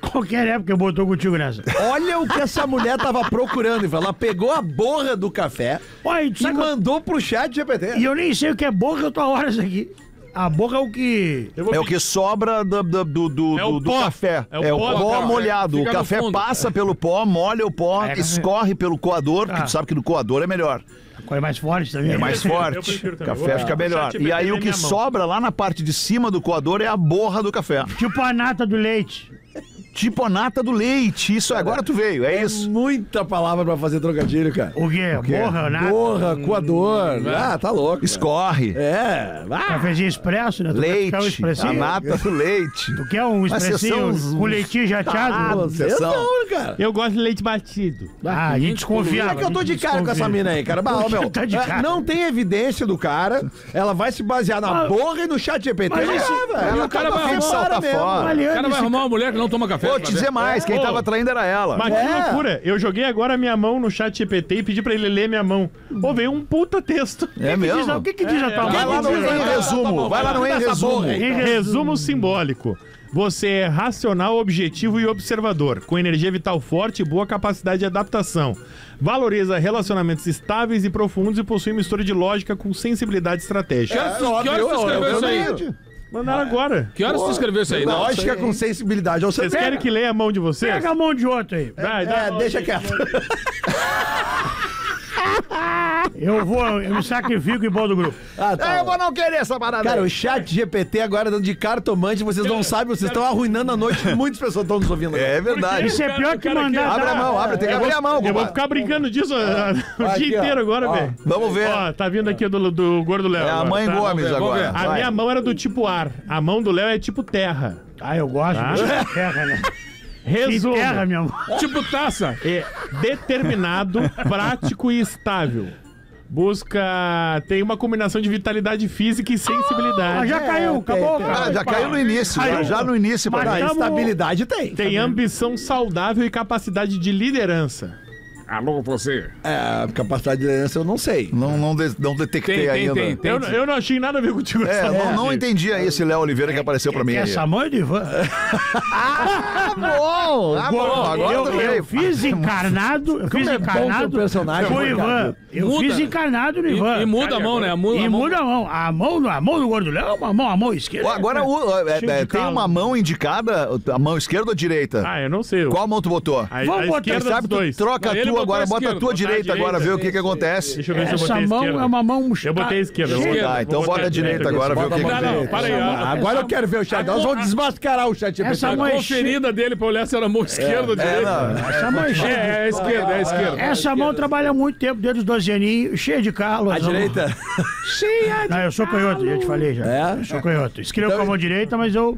Speaker 4: qualquer época eu botou contigo nessa.
Speaker 5: Olha o que essa mulher tava procurando, Ivan. Ela pegou a borra do café
Speaker 4: Olha,
Speaker 5: e mandou pro chat GPT.
Speaker 4: E eu nem sei o que é borra, eu tô a horas aqui. A borra é o que...
Speaker 2: É o que sobra do
Speaker 6: pó.
Speaker 2: café.
Speaker 6: É o pó do
Speaker 2: pó
Speaker 6: café.
Speaker 2: molhado.
Speaker 3: Fica
Speaker 2: O
Speaker 3: no
Speaker 2: café
Speaker 3: fundo.
Speaker 2: passa pelo pó, molha o pó, escorre pelo coador, que tu sabe que no coador é melhor.
Speaker 4: A coisa mais forte também.
Speaker 2: É mais
Speaker 6: Eu
Speaker 2: forte.
Speaker 6: prefiro
Speaker 2: O
Speaker 6: também.
Speaker 2: café fica melhor.
Speaker 6: Chat
Speaker 2: E aí
Speaker 6: GPT
Speaker 2: o
Speaker 6: na
Speaker 2: que
Speaker 6: minha mão.
Speaker 2: sobra lá na parte de cima do coador é a borra do café.
Speaker 4: Tipo a nata do leite.
Speaker 2: Tipo a nata do leite. Isso, agora tu veio, é isso.
Speaker 5: Muita palavra pra fazer trocadilho, cara.
Speaker 4: O quê? Borra, nata?
Speaker 5: Borra, coador. Ah, tá louco.
Speaker 2: Escorre.
Speaker 5: É.
Speaker 4: Cafezinho expresso, né? Tu
Speaker 2: Leite.
Speaker 4: quer um
Speaker 2: A
Speaker 4: expressinho?
Speaker 2: nata do leite.
Speaker 4: Tu quer um
Speaker 2: Mas
Speaker 4: expressinho
Speaker 2: vocês são
Speaker 4: com leitinho jateado?
Speaker 2: Vocês são.
Speaker 5: Não, cara.
Speaker 6: Eu gosto de leite batido.
Speaker 4: Ah, a gente desconfiava.
Speaker 5: É que eu tô de cara com essa mina aí, cara. Bah, ó, meu,
Speaker 4: Tá de cara.
Speaker 5: não tem evidência do cara. Ela vai se basear na borra e no chat GPT.
Speaker 4: Mas esse-
Speaker 2: Ela
Speaker 3: cara vai
Speaker 2: quem
Speaker 3: arrumar-
Speaker 2: salta fora.
Speaker 3: O
Speaker 4: Avaliando
Speaker 3: cara vai
Speaker 4: esse-
Speaker 3: arrumar uma mulher que não toma café.
Speaker 2: Vou
Speaker 3: pra
Speaker 2: te
Speaker 3: ver.
Speaker 2: dizer mais, quem tava traindo era ela.
Speaker 6: Mas que loucura. Eu joguei agora minha mão no chat GPT e pedi pra ele ler minha mão. Ô, veio um puta texto.
Speaker 2: É mesmo?
Speaker 4: O que diz a tua
Speaker 2: Vai lá no
Speaker 4: mão?
Speaker 2: em resumo. Vai lá no em resumo.
Speaker 6: Em resumo simbólico. Você é racional, objetivo e observador, com energia vital forte e boa capacidade de adaptação. Valoriza relacionamentos estáveis e profundos e possui mistura de lógica com sensibilidade estratégica.
Speaker 3: Que horas tu escreveu isso aí?
Speaker 6: Mandaram agora.
Speaker 3: Que horas tu escreveu isso aí? Não,
Speaker 5: Lógica com sensibilidade. Ou
Speaker 6: Vocês
Speaker 5: seja,
Speaker 6: querem que leia a mão de vocês?
Speaker 4: Pega a mão de outro aí.
Speaker 6: Vai, dá.
Speaker 5: deixa quieto.
Speaker 4: Eu me sacrifico em prol do grupo.
Speaker 5: Ah, tá.
Speaker 2: Eu vou não querer essa parada.
Speaker 5: Cara,
Speaker 2: aí.
Speaker 5: o chat GPT agora dando de cartomante, vocês não sabem, vocês estão arruinando a noite de muitas pessoas que estão nos ouvindo.
Speaker 2: É verdade.
Speaker 4: Isso é pior que mandar...
Speaker 2: Abre a mão, abre. Tem que abrir a mão,
Speaker 6: Eu vou
Speaker 2: compadre.
Speaker 6: ficar brincando disso o
Speaker 5: Aqui,
Speaker 6: dia
Speaker 5: ó.
Speaker 6: inteiro agora,
Speaker 5: Ó.
Speaker 6: velho.
Speaker 2: Vamos ver.
Speaker 6: Ó, tá vindo aqui do Gordo Léo.
Speaker 2: É a
Speaker 6: agora,
Speaker 2: mãe
Speaker 6: tá?
Speaker 2: Gomes
Speaker 3: vamos ver.
Speaker 2: agora.
Speaker 6: A
Speaker 2: Vai.
Speaker 6: minha mão era do tipo ar. A mão do Léo é tipo terra.
Speaker 4: Ah, eu gosto
Speaker 6: Tá.
Speaker 4: de terra, né?
Speaker 6: Resumo.
Speaker 4: Sem terra, minha mão.
Speaker 3: Tipo taça.
Speaker 6: É determinado, prático e estável. Tem uma combinação de vitalidade física e
Speaker 4: Ah,
Speaker 6: sensibilidade.
Speaker 4: já caiu, acabou,
Speaker 5: tem.
Speaker 4: cara.
Speaker 2: Ah, já caiu no início.
Speaker 4: Caiu.
Speaker 2: Já no início.
Speaker 4: Mas
Speaker 2: pra mim.
Speaker 4: tamo-
Speaker 5: Estabilidade tem.
Speaker 6: Tem ambição saudável e capacidade de liderança.
Speaker 3: Alô, você.
Speaker 5: É, capacidade de liderança eu não sei.
Speaker 2: Não detectei ainda.
Speaker 3: Tem.
Speaker 6: Eu não achei nada a ver contigo.
Speaker 2: É,
Speaker 6: essa
Speaker 2: não
Speaker 6: mão.
Speaker 2: entendi aí esse Léo Oliveira que apareceu pra mim aí.
Speaker 4: Essa mão é do Ivan.
Speaker 2: Bom, agora tu
Speaker 4: Eu
Speaker 2: veio.
Speaker 4: fiz encarnado. Eu fiz
Speaker 5: é bom
Speaker 4: encarnado
Speaker 5: teu personagem,
Speaker 4: com o
Speaker 5: cara.
Speaker 4: Ivan. Eu
Speaker 3: Muda.
Speaker 4: fiz encarnado no Ivan.
Speaker 3: E muda a mão, né?
Speaker 4: E muda a mão. A mão do Gordo Léo é uma mão, a mão esquerda.
Speaker 2: Agora
Speaker 4: Cheio de
Speaker 2: tem
Speaker 4: calo.
Speaker 2: uma mão indicada, a mão esquerda ou direita?
Speaker 6: Ah, eu não sei.
Speaker 2: Qual mão tu botou?
Speaker 6: A
Speaker 4: Vamos botar-
Speaker 6: esquerda
Speaker 2: Sabe,
Speaker 6: dos
Speaker 2: tu
Speaker 6: dois.
Speaker 2: troca
Speaker 3: Não,
Speaker 2: a
Speaker 3: ele
Speaker 2: tua
Speaker 3: botou
Speaker 2: agora,
Speaker 3: a
Speaker 2: bota a
Speaker 3: esquerda,
Speaker 2: tua
Speaker 3: botar a
Speaker 2: direita agora,
Speaker 6: direita.
Speaker 2: vê o que acontece.
Speaker 6: Deixa eu ver se eu
Speaker 4: Essa
Speaker 6: botei a
Speaker 4: mão
Speaker 6: esquerda.
Speaker 4: é uma mão...
Speaker 6: Eu botei a esquerda.
Speaker 4: Cheia.
Speaker 6: Vou
Speaker 2: Tá, então
Speaker 6: botar
Speaker 2: bota a direita agora, vê o que
Speaker 5: Bota a mão
Speaker 2: acontece.
Speaker 3: Não, para aí.
Speaker 5: Agora eu quero ver o chat. Nós vamos desmascarar o chat GPT.
Speaker 4: Essa mão
Speaker 3: A
Speaker 4: é
Speaker 3: conferida dele pra olhar se era mão esquerda ou direita.
Speaker 2: não.
Speaker 4: Essa mão é cheia.
Speaker 3: É a esquerda, é a esquerda.
Speaker 4: Essa mão trabalha muito tempo, desde os 12 aninhos, cheia de calo.
Speaker 5: A direita.
Speaker 4: Não, eu sou canhoto, já te falei já.
Speaker 5: É?
Speaker 4: Eu sou canhoto. Escreveu com a mão direita, mas eu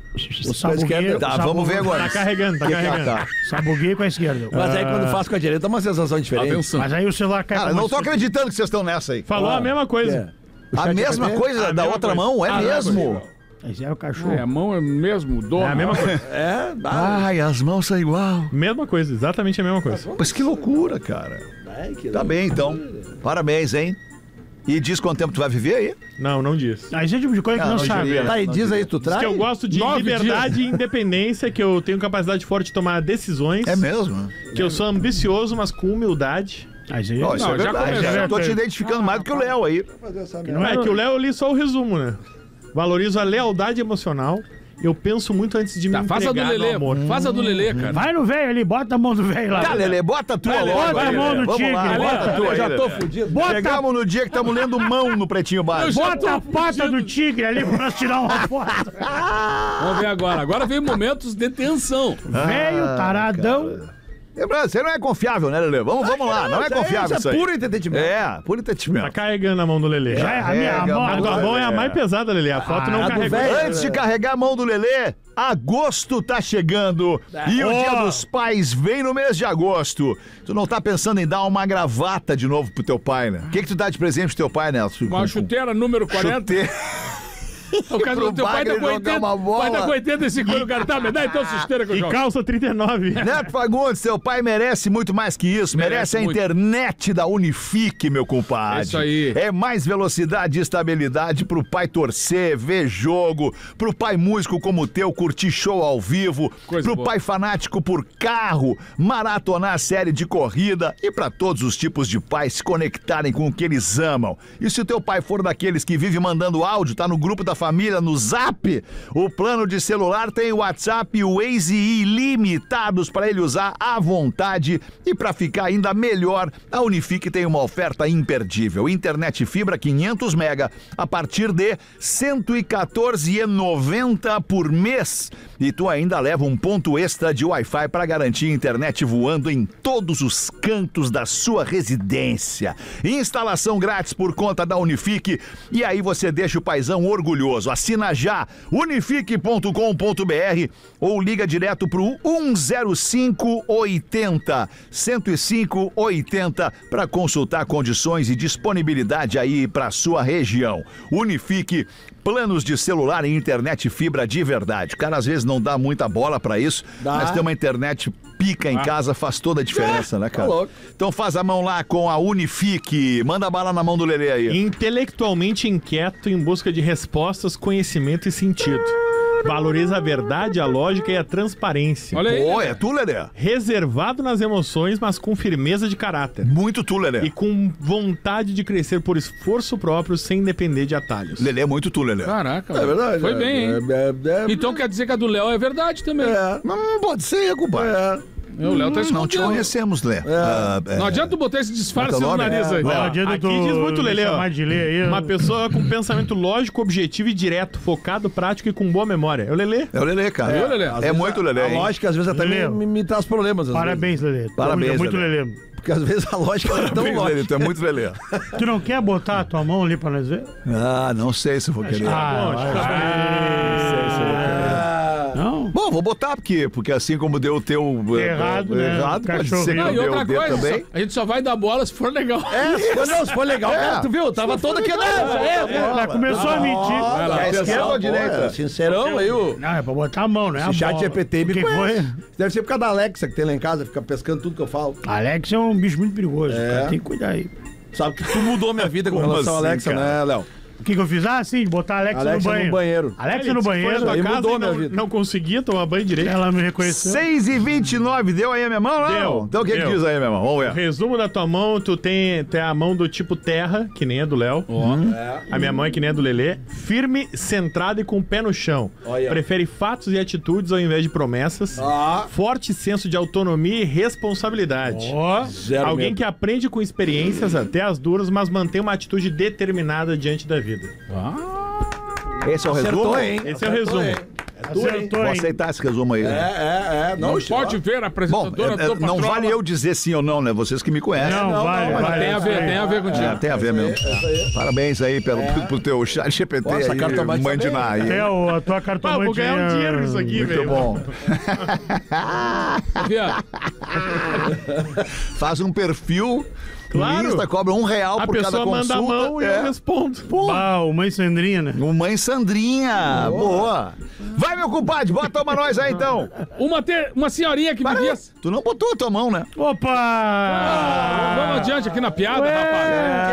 Speaker 4: sabuguei.
Speaker 2: Tá, vamos ver agora.
Speaker 6: Tá carregando, tá carregando.
Speaker 2: Tá.
Speaker 4: Sabuguei com a esquerda.
Speaker 5: Mas aí quando faz com a direita dá uma sensação diferente.
Speaker 3: Atenção.
Speaker 4: Mas aí o celular cai
Speaker 2: Cara,
Speaker 4: com a
Speaker 2: não
Speaker 4: mão
Speaker 2: tô
Speaker 4: esquerda.
Speaker 2: acreditando que vocês estão nessa aí.
Speaker 6: Falou a mesma coisa.
Speaker 2: A mesma coisa
Speaker 6: A
Speaker 2: da
Speaker 6: mesma
Speaker 2: outra
Speaker 6: coisa.
Speaker 2: mão? É
Speaker 6: A mesma
Speaker 2: mesmo?
Speaker 4: Mas é o cachorro.
Speaker 3: É, a mão é mesmo, dor.
Speaker 6: É a mesma coisa.
Speaker 5: É,
Speaker 2: Ai, as mãos são igual.
Speaker 6: Mesma coisa, exatamente a mesma coisa.
Speaker 2: Mas que loucura, cara. Tá bem, então. Parabéns, hein? E diz quanto tempo tu vai viver aí?
Speaker 6: Não, não diz.
Speaker 4: Mas esse é o tipo de coisa que
Speaker 2: Ah,
Speaker 4: não
Speaker 2: não
Speaker 4: sabe.
Speaker 2: diria.
Speaker 5: Tá, e diz aí, tu
Speaker 6: Diz
Speaker 5: traz?
Speaker 6: que eu gosto de
Speaker 3: 9
Speaker 6: liberdade e independência, que eu tenho capacidade forte de tomar decisões,
Speaker 2: É mesmo?
Speaker 6: que eu sou ambicioso, mas com humildade.
Speaker 4: Mas aí,
Speaker 2: Ó, isso
Speaker 3: Não,
Speaker 2: é
Speaker 3: já
Speaker 2: verdade.
Speaker 3: começou.
Speaker 2: Eu tô te identificando mais do que o Léo aí.
Speaker 4: não
Speaker 6: É que o Léo eu li só o resumo, né? Valorizo a lealdade emocional. Eu penso muito antes de me
Speaker 3: Tá, faz a do
Speaker 6: entregar no
Speaker 3: Lelê.
Speaker 6: amor.
Speaker 3: Faz a do Lelê, cara.
Speaker 4: Vai no velho ali, bota a mão do velho lá.
Speaker 2: Tá, Lelê, bota a tua logo.
Speaker 4: bota a
Speaker 2: aí,
Speaker 4: mão
Speaker 2: Lelê.
Speaker 4: no
Speaker 2: Vamos
Speaker 4: tigre,
Speaker 2: lá,
Speaker 4: Lelê.
Speaker 2: bota a tua
Speaker 5: Eu
Speaker 2: aí,
Speaker 5: já tô
Speaker 2: Lelê.
Speaker 5: fudido.
Speaker 4: Bota,
Speaker 2: Chegamos no dia que estamos lendo mão no Pretinho Básico.
Speaker 4: bota a pata do tigre ali pra nós tirar uma foto.
Speaker 3: Vamos ver agora. Agora vem momentos de tensão.
Speaker 4: Velho, taradão.
Speaker 2: Lembrando, você não é confiável, né, Lelê? Vamos lá, não é confiável isso
Speaker 5: é
Speaker 2: aí.
Speaker 5: puro entretenimento.
Speaker 2: É, puro
Speaker 6: Tá
Speaker 2: entendimento.
Speaker 6: carregando a mão do Lelê.
Speaker 4: Já é a minha
Speaker 2: Carrega
Speaker 4: mão.
Speaker 2: a
Speaker 6: A tua mão é a mais pesada, Lelê. A foto não
Speaker 5: a do
Speaker 6: carregou.
Speaker 5: velho.
Speaker 2: Antes de carregar a mão do Lelê, agosto tá chegando. E o Dia dos Pais vem no mês de agosto. Tu não tá pensando em dar uma gravata de novo pro teu pai, né? O que tu dá de presente pro teu pai, Nelson?
Speaker 3: Uma chuteira número 40.
Speaker 2: Chuteira.
Speaker 3: O cara do teu pai tá com
Speaker 2: Bagre
Speaker 3: 80.
Speaker 2: jogar uma bola.
Speaker 3: Pai tá com 85 anos, o cara tá, me dá então esteira que eu
Speaker 6: E
Speaker 3: jogo.
Speaker 6: calça 39.
Speaker 2: Neto Fagundes, seu pai merece muito mais que isso. Merece a
Speaker 3: muito.
Speaker 2: internet da Unifique, meu compadre.
Speaker 3: É isso aí.
Speaker 2: É mais velocidade e estabilidade pro pai torcer, ver jogo, pro pai músico como o teu curtir show ao vivo,
Speaker 3: Coisa
Speaker 2: pro
Speaker 3: boa.
Speaker 2: pai fanático por carro, maratonar a série de corrida e pra todos os tipos de pais se conectarem com o que eles amam. E se o teu pai for daqueles que vive mandando áudio, tá no grupo da família, no Zap, o plano de celular tem o WhatsApp e o Waze ilimitados para ele usar à vontade. E para ficar ainda melhor, a Unifique tem uma oferta imperdível. Internet fibra 500 mega a partir de R$ 114,90 por mês. E tu ainda leva um ponto extra de Wi-Fi para garantir internet voando em todos os cantos da sua residência. Instalação grátis por conta da Unifique. E aí você deixa o paizão orgulhoso. Assina já unifique.com.br ou liga direto pro 10580 10580 para consultar condições e disponibilidade aí para sua região. Unifique, planos de celular e internet fibra de verdade. O cara às vezes não dá muita bola para isso, mas ter uma internet pica em casa faz toda a diferença, né, cara?
Speaker 5: louco.
Speaker 2: Então faz a mão lá com a Unifique. Manda bala na mão do Lelê aí.
Speaker 6: Intelectualmente inquieto em busca de respostas, conhecimento e sentido. Valoriza a verdade, a lógica e a transparência.
Speaker 3: Olha aí.
Speaker 2: Pô, é tu, Lelê?
Speaker 6: Reservado nas emoções, mas com firmeza de caráter.
Speaker 2: Muito tu, Lelê.
Speaker 6: E com vontade de crescer por esforço próprio, sem depender de atalhos.
Speaker 2: Lelê é muito tu, Lelê.
Speaker 3: Caraca,
Speaker 5: É verdade.
Speaker 3: Foi bem, hein? Então quer dizer que a do Léo é verdade também.
Speaker 2: Não pode ser, compadre.
Speaker 3: O Léo tá
Speaker 2: Não te
Speaker 3: escondendo.
Speaker 2: conhecemos, Lê.
Speaker 3: Não adianta tu botar esse disfarce
Speaker 2: Qual é o
Speaker 3: no
Speaker 2: nome?
Speaker 3: nariz aí.
Speaker 4: Não adianta
Speaker 6: Aqui diz muito,
Speaker 4: me
Speaker 6: Lelê, ó.
Speaker 4: chamar de ler aí.
Speaker 6: Uma pessoa com pensamento lógico, objetivo e direto, focado, prático e com boa memória. É o Lelê.
Speaker 2: É o Lelê, cara.
Speaker 3: Viu, Lelê?
Speaker 2: É muito Lelê,
Speaker 5: A
Speaker 2: hein?
Speaker 5: lógica às vezes até
Speaker 4: Lelê.
Speaker 5: me traz problemas. às
Speaker 4: Parabéns, Lelê.
Speaker 2: Parabéns,
Speaker 4: É muito
Speaker 2: Lelê.
Speaker 4: Lelê.
Speaker 5: vezes. Porque às vezes a lógica é tão
Speaker 2: Parabéns, Lelê,
Speaker 5: lógica.
Speaker 2: tu é muito Lelê.
Speaker 4: Tu não quer botar a tua mão ali pra nós ver?
Speaker 2: Ah, não sei se eu vou querer.
Speaker 4: Não?
Speaker 2: Bom, vou botar porque assim como deu o teu
Speaker 4: Errado, né?
Speaker 2: errado, pode
Speaker 4: Cachorro.
Speaker 2: ser que
Speaker 3: Não,
Speaker 2: o
Speaker 3: e
Speaker 2: meu
Speaker 3: outra
Speaker 2: dê
Speaker 3: coisa,
Speaker 2: também.
Speaker 3: a gente só vai dar bola se for legal.
Speaker 5: Não, se for legal, cara, tu viu? Tava todo aqui.
Speaker 4: Já começou a mentir.
Speaker 3: Vai lá,
Speaker 2: É
Speaker 3: atenção.
Speaker 2: esquerda ou direita?
Speaker 5: Sincerão aí, o
Speaker 4: Não, é pra botar a mão, né?
Speaker 5: esse chat GPT me
Speaker 4: que
Speaker 5: conhece.
Speaker 4: foi?
Speaker 5: Deve ser por causa da Alexa que tem lá em casa, fica pescando tudo que eu falo.
Speaker 4: Alex é um bicho muito perigoso. Cara. Tem que cuidar aí.
Speaker 5: Sabe que tu mudou minha vida com
Speaker 2: Como
Speaker 5: relação
Speaker 2: assim,
Speaker 5: à Alexa,
Speaker 2: cara?
Speaker 5: né, Léo?
Speaker 4: O que eu fiz? Ah, sim, botar a Alexa,
Speaker 5: Alexa
Speaker 4: no
Speaker 5: no banheiro.
Speaker 4: Alexa no
Speaker 6: Foi na
Speaker 4: banheiro.
Speaker 6: tua
Speaker 5: Aí
Speaker 6: casa
Speaker 5: mudou
Speaker 6: e
Speaker 5: minha
Speaker 6: não,
Speaker 5: vida.
Speaker 6: não conseguia tomar banho direito.
Speaker 4: Ela me reconheceu.
Speaker 2: 6h29, deu aí a minha mão, não?
Speaker 6: Deu,
Speaker 2: Então o que
Speaker 6: deu.
Speaker 2: diz aí, minha mão? Vamos ver.
Speaker 6: Resumo da tua mão, tu tem a mão do tipo terra, que nem a do Léo. A minha mão é que nem a do Lelê. Firme, centrada e com o pé no chão.
Speaker 5: Olha.
Speaker 6: Prefere fatos e atitudes ao invés de promessas.
Speaker 5: Ah.
Speaker 6: Forte senso de autonomia e responsabilidade.
Speaker 4: Ó,
Speaker 5: Zero
Speaker 6: Alguém
Speaker 5: medo.
Speaker 6: que aprende com experiências até as duras, mas mantém uma atitude determinada diante da vida.
Speaker 2: Esse é o resumo?
Speaker 5: Acertou, hein?
Speaker 6: Esse é o
Speaker 5: Acertou,
Speaker 6: resumo.
Speaker 5: hein? É tu, hein?
Speaker 4: acertou,
Speaker 2: Vou
Speaker 4: hein?
Speaker 2: aceitar esse resumo aí.
Speaker 3: Não
Speaker 5: sei lá.
Speaker 3: pode ver a
Speaker 2: Bom,
Speaker 3: apresentadora do
Speaker 2: não
Speaker 3: patroa.
Speaker 2: vale eu dizer sim ou não, né? Vocês que me conhecem.
Speaker 4: Não, vale,
Speaker 5: não,
Speaker 4: vale.
Speaker 3: Tem a ver contigo.
Speaker 2: É, tem a ver mesmo. Parabéns aí pro teu chat GPT
Speaker 5: Nossa,
Speaker 2: aí,
Speaker 5: cartomante
Speaker 2: mandinar aí.
Speaker 4: É, a tua cartomante...
Speaker 6: Ah, vou ganhar um dinheiro nisso aqui,
Speaker 2: Muito
Speaker 6: velho.
Speaker 2: bom.
Speaker 3: Viado,
Speaker 2: Faz um perfil
Speaker 6: Claro.
Speaker 2: no Insta, cobra R$1
Speaker 6: A
Speaker 2: por cada
Speaker 6: pessoa manda
Speaker 2: consulta.
Speaker 6: a mão e eu respondo.
Speaker 4: Ah, o Mãe Sandrinha, né?
Speaker 2: Mãe Sandrinha, boa. Vai, meu compadre, bota uma nós aí, então.
Speaker 3: uma senhorinha que vivia...
Speaker 2: Tu não botou a tua mão, né?
Speaker 4: Opa!
Speaker 3: Vamos adiante aqui na piada, rapaz.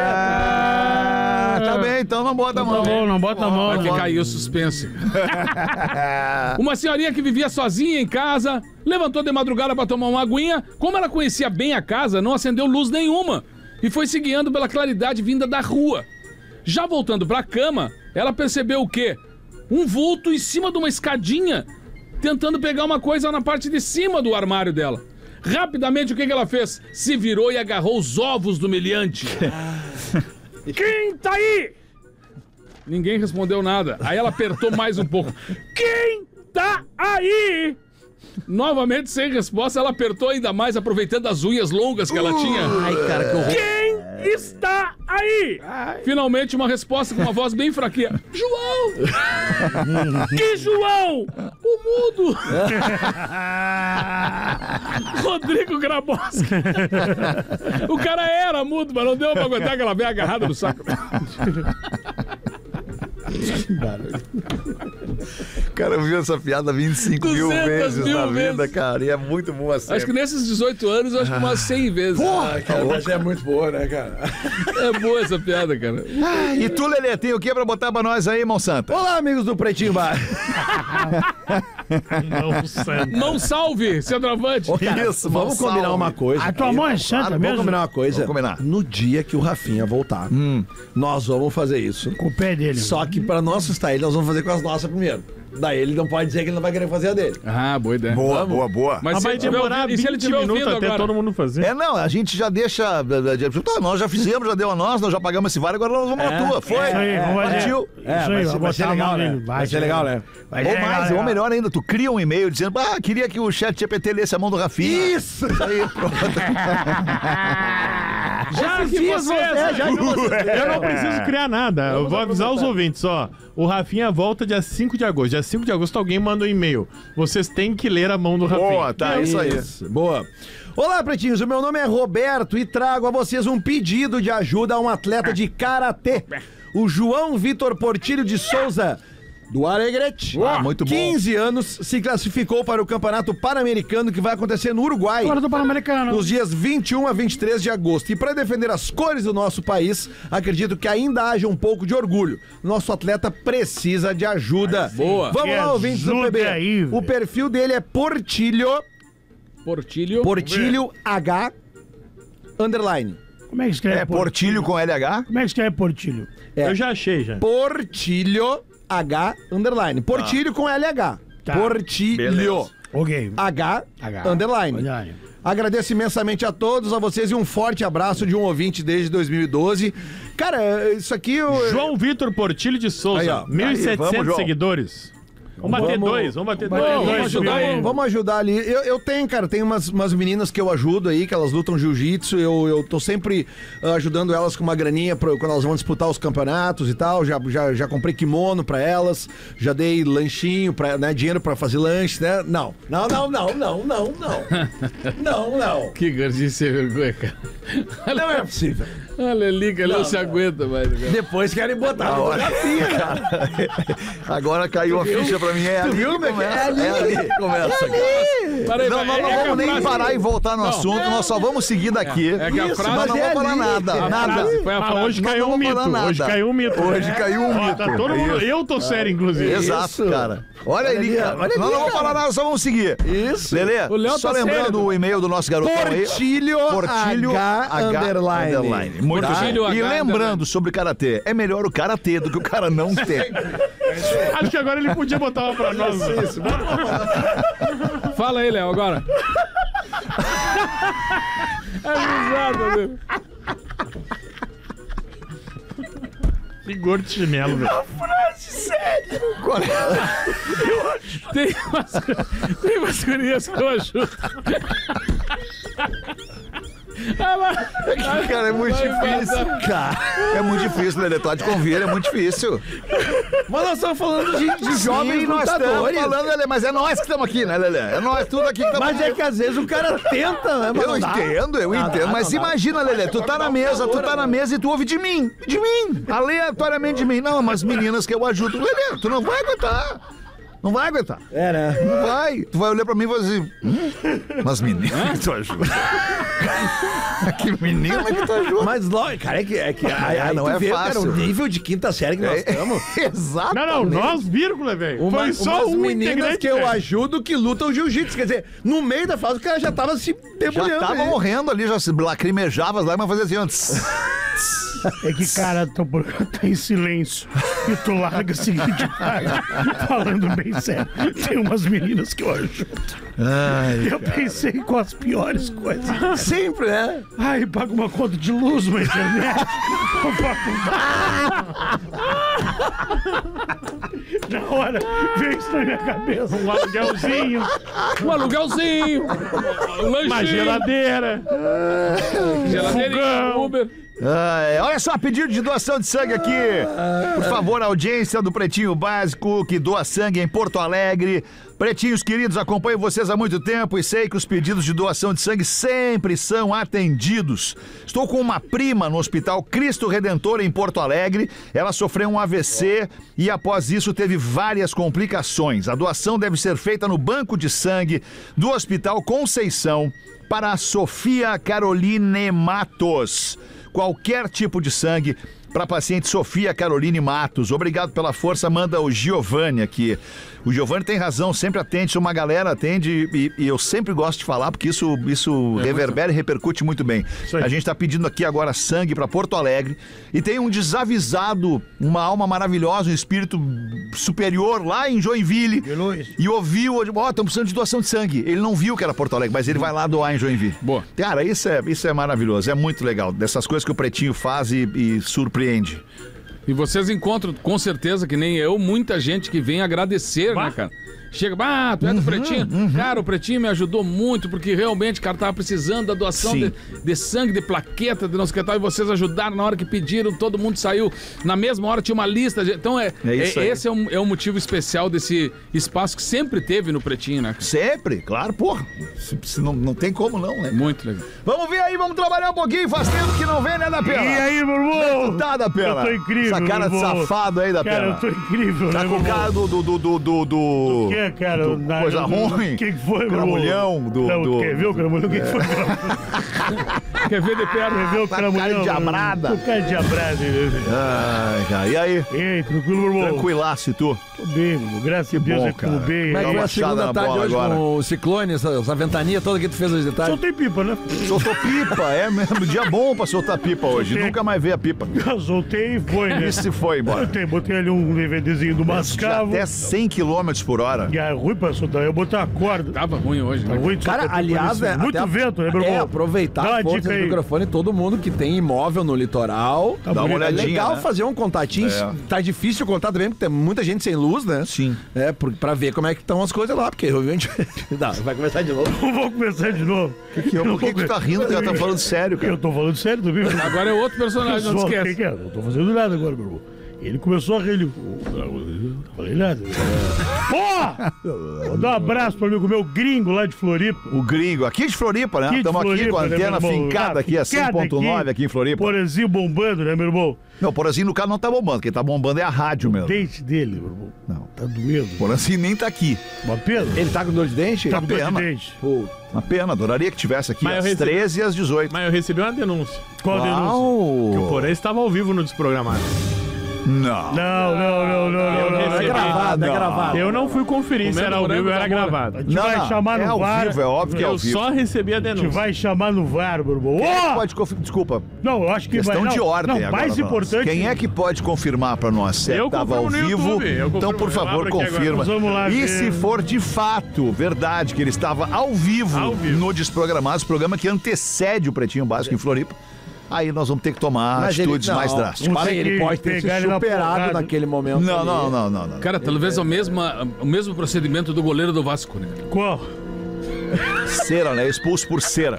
Speaker 2: Tá bem, então não bota a mão.
Speaker 4: Tá bom, não bota a mão.
Speaker 3: Vai ficar aí o suspense. Uma senhorinha que vivia sozinha em casa, levantou de madrugada pra tomar uma aguinha. Como ela conhecia bem a casa, não acendeu luz nenhuma e foi se guiando pela claridade vinda da rua. Já voltando pra cama, ela percebeu o quê? Um vulto em cima de uma escadinha, tentando pegar uma coisa na parte de cima do armário dela. Rapidamente, o que ela fez? Se virou e agarrou os ovos do meliante. Quem tá aí? Ninguém respondeu nada. Aí ela apertou mais um pouco. Quem tá aí? Novamente, sem resposta, ela apertou ainda mais, aproveitando as unhas longas que ela tinha.
Speaker 5: Ai, cara, que horror.
Speaker 3: Quem está aí? Finalmente, uma resposta com uma voz bem fraquinha. João! Que João? O mudo! Rodrigo Graboski. O cara era mudo, mas não deu pra aguentar aquela velha agarrada no saco.
Speaker 2: Cara, eu vi essa piada 25 mil
Speaker 3: 200
Speaker 2: vezes
Speaker 3: mil
Speaker 2: na vida,
Speaker 3: vezes.
Speaker 2: cara. E é muito boa assim.
Speaker 3: Acho que nesses 18 anos, eu acho que umas 100 vezes.
Speaker 5: Ah, cara, mas é muito boa, né, cara?
Speaker 3: É boa essa piada, cara.
Speaker 2: E tu, Lelê, tem o que pra botar pra nós aí, Monsanto?
Speaker 5: Olá, amigos do Pretinho Básico.
Speaker 4: Não, santo.
Speaker 3: Mão salve, centroavante.
Speaker 5: Ô, cara,
Speaker 2: Isso,
Speaker 5: vamos
Speaker 2: mão
Speaker 5: combinar
Speaker 2: salve.
Speaker 5: uma coisa.
Speaker 4: A tua mão é santa
Speaker 2: Claro,
Speaker 5: Vamos
Speaker 4: mesmo?
Speaker 5: combinar uma coisa.
Speaker 2: Vamos combinar.
Speaker 5: No dia que o Rafinha voltar, nós vamos fazer isso.
Speaker 4: Com o pé dele.
Speaker 5: Só que pra não assustar ele, nós vamos fazer com as nossas primeiro. Daí ele não pode dizer que ele não vai querer fazer a dele.
Speaker 3: Ah, boa ideia.
Speaker 2: Boa, boa, boa.
Speaker 3: Mas
Speaker 6: Mas
Speaker 3: se
Speaker 6: vai
Speaker 3: ele tiver
Speaker 6: demorar
Speaker 3: ouvindo, e
Speaker 6: 20
Speaker 3: se ele tiver
Speaker 6: minutos
Speaker 3: ouvindo
Speaker 6: até
Speaker 3: agora?
Speaker 6: todo mundo fazer.
Speaker 2: É, não, a gente já deixa. Tá, nós já fizemos, já deu a nós já pagamos esse vale, agora nós vamos na tua. Foi.
Speaker 4: Isso aí, vamos fazer.
Speaker 2: Partiu.
Speaker 4: Isso aí,
Speaker 5: vai ser legal, né? Vai ser legal, né?
Speaker 4: Vai
Speaker 2: Ou
Speaker 4: ser
Speaker 2: mais,
Speaker 4: legal.
Speaker 2: ou melhor ainda, tu cria um e-mail dizendo, queria que o chat GPT lesse a mão do Rafinha.
Speaker 5: Isso!
Speaker 2: Aí, pronto.
Speaker 3: Já que vocês...
Speaker 6: Eu não preciso criar nada. Eu vou avisar os ouvintes, ó. O Rafinha volta dia 5 de agosto. Dia 5 de agosto alguém manda um e-mail. Vocês têm que ler a mão do Rafinha.
Speaker 2: Boa, tá, isso aí.
Speaker 5: Boa. Olá, pretinhos. O meu nome é Roberto e trago a vocês um pedido de ajuda a um atleta de karatê. O João Vitor Portilho de Souza, do Alegrete.
Speaker 2: Muito bom.
Speaker 5: 15 anos, se classificou para o Campeonato Pan-Americano que vai acontecer no Uruguai.
Speaker 4: Agora do Pan-Americano.
Speaker 5: Nos dias 21 a 23 de agosto. E para defender as cores do nosso país, acredito que ainda haja um pouco de orgulho. Nosso atleta precisa de ajuda.
Speaker 3: Boa.
Speaker 5: Vamos
Speaker 4: Que
Speaker 5: lá, ouvintes do
Speaker 4: ajuda
Speaker 5: PB.
Speaker 4: aí,
Speaker 5: O
Speaker 4: velho.
Speaker 5: perfil dele é Portilho H underline.
Speaker 4: Como é que escreve
Speaker 2: É Portilho com LH?
Speaker 4: Como é que escreve Portilho?
Speaker 6: Eu já achei, já.
Speaker 5: Portilho H underline. Portilho com LH.
Speaker 4: Tá.
Speaker 5: Portilho
Speaker 2: Beleza.
Speaker 4: Ok.
Speaker 5: H underline.
Speaker 4: Underline.
Speaker 5: Agradeço imensamente a todos, a vocês e um forte abraço de um ouvinte desde 2012. Cara, isso aqui...
Speaker 6: João Vitor Portilho de Souza,
Speaker 5: Aí, ó.
Speaker 6: 1.700
Speaker 2: vamos, João.
Speaker 6: seguidores. Vamos bater dois.
Speaker 3: Vamos ajudar aí.
Speaker 5: Vamos ajudar ali. Eu tenho, cara, tem umas meninas que eu ajudo aí, que elas lutam jiu-jitsu. Eu tô sempre ajudando elas com uma graninha quando elas vão disputar os campeonatos e tal. Já comprei kimono pra elas, já dei lanchinho, né, dinheiro pra fazer lanche, né? Não. Não.
Speaker 3: Que gordinho sem vergonha, cara.
Speaker 5: Não é possível.
Speaker 3: Olha ali, que ele não se aguenta mais. Cara.
Speaker 5: Depois querem botar a fotografia, cara.
Speaker 2: Agora caiu a ficha pra mim. É ali
Speaker 5: viu
Speaker 2: que
Speaker 5: como é que
Speaker 2: começa.
Speaker 5: é ali?
Speaker 2: É ali que começa.
Speaker 3: Peraí,
Speaker 2: Não, nós não
Speaker 3: é que a
Speaker 2: vamos nem
Speaker 3: frase-
Speaker 2: parar e voltar no assunto, nós só vamos seguir daqui.
Speaker 3: É que a frase-
Speaker 2: Nós não
Speaker 5: mas é
Speaker 2: vamos falar
Speaker 5: ali.
Speaker 2: nada.
Speaker 3: A
Speaker 2: Nada.
Speaker 3: frase foi a
Speaker 6: Ah,
Speaker 3: frase.
Speaker 6: hoje
Speaker 2: Nós
Speaker 6: caiu
Speaker 2: não
Speaker 6: um
Speaker 2: vamos
Speaker 6: mito.
Speaker 2: falar
Speaker 6: Hoje
Speaker 2: nada.
Speaker 6: caiu um mito.
Speaker 2: Hoje caiu um
Speaker 6: Ó,
Speaker 2: mito.
Speaker 6: tá todo mundo...
Speaker 2: Isso.
Speaker 6: Eu tô sério, inclusive.
Speaker 2: Exato,
Speaker 5: Isso.
Speaker 2: cara. Olha
Speaker 5: Olha
Speaker 2: ali,
Speaker 5: ali,
Speaker 2: cara.
Speaker 5: olha ali,
Speaker 2: Nós não vamos
Speaker 5: cara.
Speaker 2: falar nada, só vamos seguir.
Speaker 5: Isso.
Speaker 2: Lelê,
Speaker 3: O Léo
Speaker 2: só
Speaker 3: tá
Speaker 2: lembrando
Speaker 3: sério.
Speaker 2: o e-mail do nosso garotão aí.
Speaker 5: Portilho H underline.
Speaker 2: Muito
Speaker 3: Portilho
Speaker 2: bem. E
Speaker 3: H
Speaker 2: lembrando sobre karatê, é melhor o karatê do que o cara não ter.
Speaker 6: Acho que agora ele podia botar uma pra nós.
Speaker 3: Fala aí, Léo, agora. É risada dele.
Speaker 6: Que gordo de chinelo, velho.
Speaker 3: Tem umas gurias que eu ajudo.
Speaker 2: Cara, é muito difícil. Cara, é muito difícil, Lelê. Tu há de convir, é muito difícil.
Speaker 5: Mas nós estamos falando de jovens
Speaker 2: Sim, nós estamos
Speaker 5: lutadores.
Speaker 2: falando, Lelê, mas é nós que estamos aqui, né, Lelê? É nós tudo aqui que estamos
Speaker 5: Mas é que às vezes o cara tenta, né? Mas
Speaker 2: Eu
Speaker 5: não dá.
Speaker 2: entendo, mas imagina, Lelê, tu tá na mesa e tu ouve de mim, aleatoriamente de mim. Não, mas meninas que eu ajudo. Lelê, tu não vai aguentar. Não vai aguentar.
Speaker 5: É, né?
Speaker 2: Não vai. Tu vai olhar pra mim e vai dizer, mas meninas que tu ajuda. Que menina que tu ajuda.
Speaker 5: Mas, cara, aí
Speaker 2: não
Speaker 5: tu
Speaker 2: é
Speaker 5: vê,
Speaker 2: fácil.
Speaker 5: cara, o nível de quinta série que nós estamos.
Speaker 2: Exato.
Speaker 6: Não, nós, vírgula, velho. Foi só
Speaker 5: umas
Speaker 6: um
Speaker 5: meninas
Speaker 6: integrante,
Speaker 5: que eu
Speaker 6: velho.
Speaker 5: ajudo que lutam jiu-jitsu. Quer dizer, no meio da fase o cara já tava se
Speaker 2: Já
Speaker 5: debulhando.
Speaker 2: tava
Speaker 5: ali.
Speaker 2: morrendo ali, já se lacrimejava lá, mas fazia assim antes.
Speaker 4: É que, cara, tu tá em silêncio e tu larga a seguinte frase, falando bem sério. Tem umas meninas que eu ajudo. Eu pensei com as piores coisas.
Speaker 5: Sempre, né?
Speaker 4: Ai, paga uma conta de luz, uma internet. Na hora, veio isso na minha cabeça.
Speaker 6: Um aluguelzinho,
Speaker 3: Um aluguelzinho. Um lanchinho.
Speaker 6: uma geladeira.
Speaker 3: Geladeirinha,
Speaker 6: fogão.
Speaker 3: Uber.
Speaker 2: Olha só, pedido de doação de sangue aqui. Por favor, audiência do Pretinho Básico, que doa sangue em Porto Alegre. Pretinhos queridos, acompanho vocês há muito tempo e sei que os pedidos de doação de sangue sempre são atendidos. Estou com uma prima no Hospital Cristo Redentor em Porto Alegre. Ela sofreu um AVC e após isso teve várias complicações. A doação deve ser feita no banco de sangue do Hospital Conceição para a Sofia Caroline Matos. Qualquer tipo de sangue para a paciente Sofia Caroline Matos. Obrigado pela força, manda o Giovanni aqui. O Giovanni tem razão, sempre atende, uma galera atende e eu sempre gosto de falar porque isso reverbera e repercute muito bem. A gente está pedindo aqui agora sangue para Porto Alegre e tem um desavisado, uma alma maravilhosa, um espírito superior lá em Joinville e ouviu, estamos precisando de doação de sangue. Ele não viu que era Porto Alegre, mas ele vai lá doar em Joinville. Boa. Cara, isso é maravilhoso, é muito legal, dessas coisas que o Pretinho faz e surpreende.
Speaker 3: E vocês encontram, com certeza, que nem eu, muita gente que vem agradecer, né, cara? Chega, tu é do Pretinho? Cara, o Pretinho me ajudou muito, porque realmente, cara, tava precisando da doação de sangue, de plaqueta, de não sei o que tal, e vocês ajudaram na hora que pediram, todo mundo saiu. Na mesma hora tinha uma lista. Então, esse é um motivo especial desse espaço que sempre teve no Pretinho, né?
Speaker 2: Sempre, claro, porra. Não tem como não, né?
Speaker 3: Muito legal.
Speaker 2: Vamos ver aí, vamos trabalhar um pouquinho, faz tempo que não vem, né, da Pela?
Speaker 4: E aí, meu irmão?
Speaker 2: Tá, da Pela?
Speaker 4: Eu tô incrível,
Speaker 2: essa cara de safado aí, da Pela.
Speaker 4: Cara, eu tô incrível,
Speaker 2: tá
Speaker 4: né,
Speaker 2: com o cara do
Speaker 4: cara,
Speaker 2: coisa ruim.
Speaker 4: O que foi, meu
Speaker 2: cramulhão
Speaker 4: Quer ver o cramulhão? O que foi?
Speaker 3: Quer ver de perto?
Speaker 4: Quer ver o cramulhão?
Speaker 2: Cara de abrada.
Speaker 4: O cara de abrada.
Speaker 2: Ai, cara, e aí?
Speaker 4: Ei, tranquilo, meu irmão?
Speaker 2: Tranquilaço, e tu?
Speaker 4: Tô bem, meu irmão. Graças a Deus, eu tô bem.
Speaker 5: Como é que foi a segunda tarde hoje
Speaker 2: agora
Speaker 5: com o ciclone, essa ventania toda que tu fez hoje de tarde?
Speaker 4: Soltei pipa, né?
Speaker 2: Soltou pipa, é mesmo. Dia bom pra soltar pipa hoje.
Speaker 4: Soltei.
Speaker 2: Nunca mais vi a pipa.
Speaker 4: Soltei e foi, né?
Speaker 2: Isso foi embora.
Speaker 4: Botei ali um DVDzinho do Mascavo.
Speaker 2: Até 100 km por hora.
Speaker 4: É ruim pra soltar. Eu botei a corda.
Speaker 3: Tava ruim hoje,
Speaker 4: Tá
Speaker 3: né?
Speaker 4: ruim de
Speaker 5: Cara,
Speaker 4: soltar
Speaker 5: aliás,
Speaker 4: pipa, muito vento, né, meu irmão?
Speaker 5: Aproveitar
Speaker 4: Dá uma
Speaker 5: a força
Speaker 4: dica
Speaker 5: do
Speaker 4: aí.
Speaker 5: microfone, todo mundo que tem imóvel no litoral.
Speaker 4: Tá
Speaker 2: Dá uma
Speaker 4: bonito.
Speaker 5: É
Speaker 2: olhadinha,
Speaker 5: legal
Speaker 2: né?
Speaker 5: fazer um contatinho. Tá difícil o contato também, porque tem muita gente sem luz, né?
Speaker 2: Sim.
Speaker 5: Pra ver como é que estão as coisas lá, porque realmente. Não, vai começar de novo.
Speaker 4: Vou começar de novo.
Speaker 2: Por que tu tá rindo? Tu já tá falando sério, cara.
Speaker 4: Eu tô falando sério também.
Speaker 3: Agora é outro personagem, não
Speaker 4: Pessoal,
Speaker 3: esquece.
Speaker 4: que é? Não tô fazendo nada agora, meu irmão. Ele começou a rir. Não falei nada. Vou dar um abraço para o meu gringo lá de Floripa.
Speaker 2: O gringo, aqui de Floripa, né? Estamos aqui com a antena fincada aqui, a 100.9 aqui em Floripa.
Speaker 4: Porazinho bombando, né, meu irmão?
Speaker 2: Não, Porazinho no carro não tá bombando, quem tá bombando é a rádio mesmo.
Speaker 4: O dente dele, meu irmão.
Speaker 2: Não.
Speaker 4: Tá doendo.
Speaker 2: Porazinho nem tá aqui.
Speaker 4: Uma pena?
Speaker 5: Ele tá com dor de dente?
Speaker 4: Tá com dor de
Speaker 2: pena.
Speaker 4: dente.
Speaker 2: Uma pena, adoraria que tivesse aqui
Speaker 6: Mas eu
Speaker 2: às
Speaker 6: recebi-
Speaker 2: 13 e às 18.
Speaker 6: Mas eu recebi uma denúncia.
Speaker 4: Qual a denúncia?
Speaker 6: Que o Porã estava ao vivo no Desprogramado.
Speaker 2: Não.
Speaker 4: Não.
Speaker 6: recebi.
Speaker 5: É gravado, é
Speaker 2: Não.
Speaker 5: gravado.
Speaker 6: Eu não fui conferir se era ao vivo ou era gravado.
Speaker 4: A gente vai chamar no
Speaker 2: é ao
Speaker 4: VAR.
Speaker 2: vivo, é óbvio que é ao
Speaker 6: Eu
Speaker 2: vivo.
Speaker 6: só recebi a
Speaker 4: A gente
Speaker 6: denúncia.
Speaker 4: vai chamar no VAR, meu irmão.
Speaker 2: Quem é que
Speaker 4: Ó!
Speaker 2: pode confirmar? Desculpa,
Speaker 4: Não, eu acho que
Speaker 2: questão
Speaker 4: vai.
Speaker 2: de ordem
Speaker 4: Não,
Speaker 2: agora
Speaker 4: mais
Speaker 2: pra nós.
Speaker 4: importante.
Speaker 2: Quem é que pode confirmar pra nós se
Speaker 6: Eu
Speaker 2: estava ao
Speaker 6: confirmo no
Speaker 2: vivo?
Speaker 6: YouTube, eu
Speaker 2: Então,
Speaker 6: confirmo.
Speaker 2: por
Speaker 6: Eu
Speaker 2: favor,
Speaker 6: abro aqui agora.
Speaker 2: confirma.
Speaker 4: Vamos lá
Speaker 2: E
Speaker 4: ver.
Speaker 2: se for de fato verdade que ele estava ao vivo,
Speaker 6: Ao vivo.
Speaker 2: no Desprogramados, programa que antecede o Pretinho Básico em Floripa, aí nós vamos ter que tomar
Speaker 5: Mas
Speaker 2: atitudes
Speaker 5: ele- não,
Speaker 2: mais drásticas.
Speaker 5: Para aí, ele pode ter se
Speaker 4: Pegar ele na
Speaker 5: superado
Speaker 4: porrada.
Speaker 5: naquele momento.
Speaker 2: Não,
Speaker 5: ali.
Speaker 2: não.
Speaker 3: Cara, talvez o mesmo procedimento do goleiro do Vasco, né?
Speaker 4: Qual?
Speaker 2: Cera, né? Expulso por cera.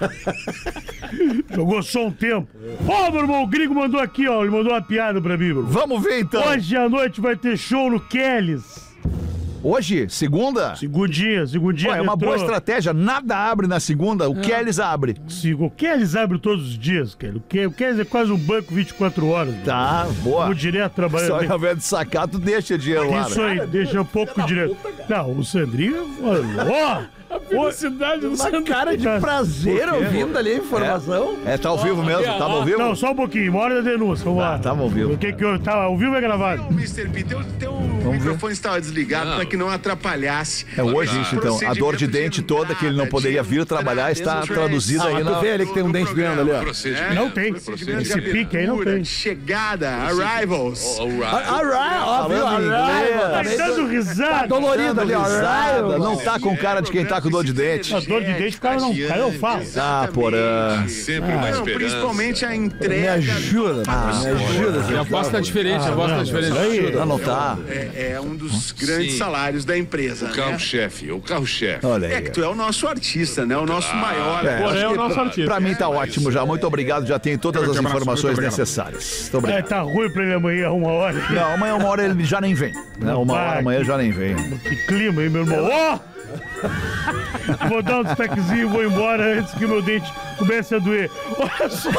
Speaker 4: Jogou só um tempo. Ó, meu irmão, o gringo mandou aqui, ó. Ele mandou uma piada pra mim, meu irmão.
Speaker 2: Vamos ver então.
Speaker 4: Hoje à noite vai ter show no Kelly's.
Speaker 2: Hoje, segunda?
Speaker 4: Segundinha.
Speaker 2: Pô, é uma boa estratégia. Nada abre na segunda, o Kellys abre.
Speaker 4: O Kelly's abre todos os dias, cara. O Kelly's é quase um banco 24 horas.
Speaker 2: Tá, boa.
Speaker 4: Vou direto
Speaker 2: Só
Speaker 4: trabalhando.
Speaker 2: ao invés de sacar, tu deixa dinheiro lá.
Speaker 4: Isso
Speaker 2: né?
Speaker 4: aí, deixa um pouco direto. Não, o Sandrinho. Ó!
Speaker 3: Felicidade do
Speaker 5: Uma cara de prazer
Speaker 2: Por quê?
Speaker 5: ouvindo ali a informação.
Speaker 2: É, tá ao vivo mesmo? Tava ao vivo?
Speaker 4: Não, só um pouquinho, uma hora da denúncia. Vamos lá.
Speaker 2: tava ao vivo.
Speaker 4: O que que eu tava ao vivo é gravado?
Speaker 1: Mr. P, teu microfone estava desligado para que não atrapalhasse.
Speaker 2: É hoje isso, então. A dor de dente toda que ele não poderia vir trabalhar está traduzida aí
Speaker 5: Tu
Speaker 2: na...
Speaker 5: vê ali que tem um dente doendo ali, ó.
Speaker 4: Não tem. Esse pique aí não tem.
Speaker 1: Chegada, arrivals.
Speaker 5: Ó, viu?
Speaker 4: Tá
Speaker 5: Tá
Speaker 4: dando risada.
Speaker 5: dolorido ali, ó.
Speaker 2: Risada, não tá com cara de quem tá com dor de dente.
Speaker 4: A dor de dente, o cara não fala.
Speaker 2: Ah, Porã.
Speaker 7: Sempre uma
Speaker 1: Não,
Speaker 7: esperança.
Speaker 1: principalmente a
Speaker 5: Me
Speaker 1: entrega.
Speaker 5: ajuda, me ajuda.
Speaker 3: A voz tá diferente, a voz tá diferente.
Speaker 2: Não tá.
Speaker 1: é um dos grandes salários da empresa.
Speaker 7: O carro-chefe, o carro-chefe.
Speaker 2: Olha aí.
Speaker 1: É que tu é o nosso artista, né? O nosso maior.
Speaker 6: Porém, é o nosso artista.
Speaker 2: Pra mim tá ótimo já. Muito obrigado, já tem todas as informações necessárias. Muito obrigado.
Speaker 4: Tá ruim pra ele amanhã, uma hora.
Speaker 2: Não, amanhã uma hora ele já nem vem. Não, uma hora amanhã já nem vem.
Speaker 4: Que clima, hein, meu irmão? Ó! Vou dar um destaquezinho e vou embora antes que meu dente comece a doer. Olha só!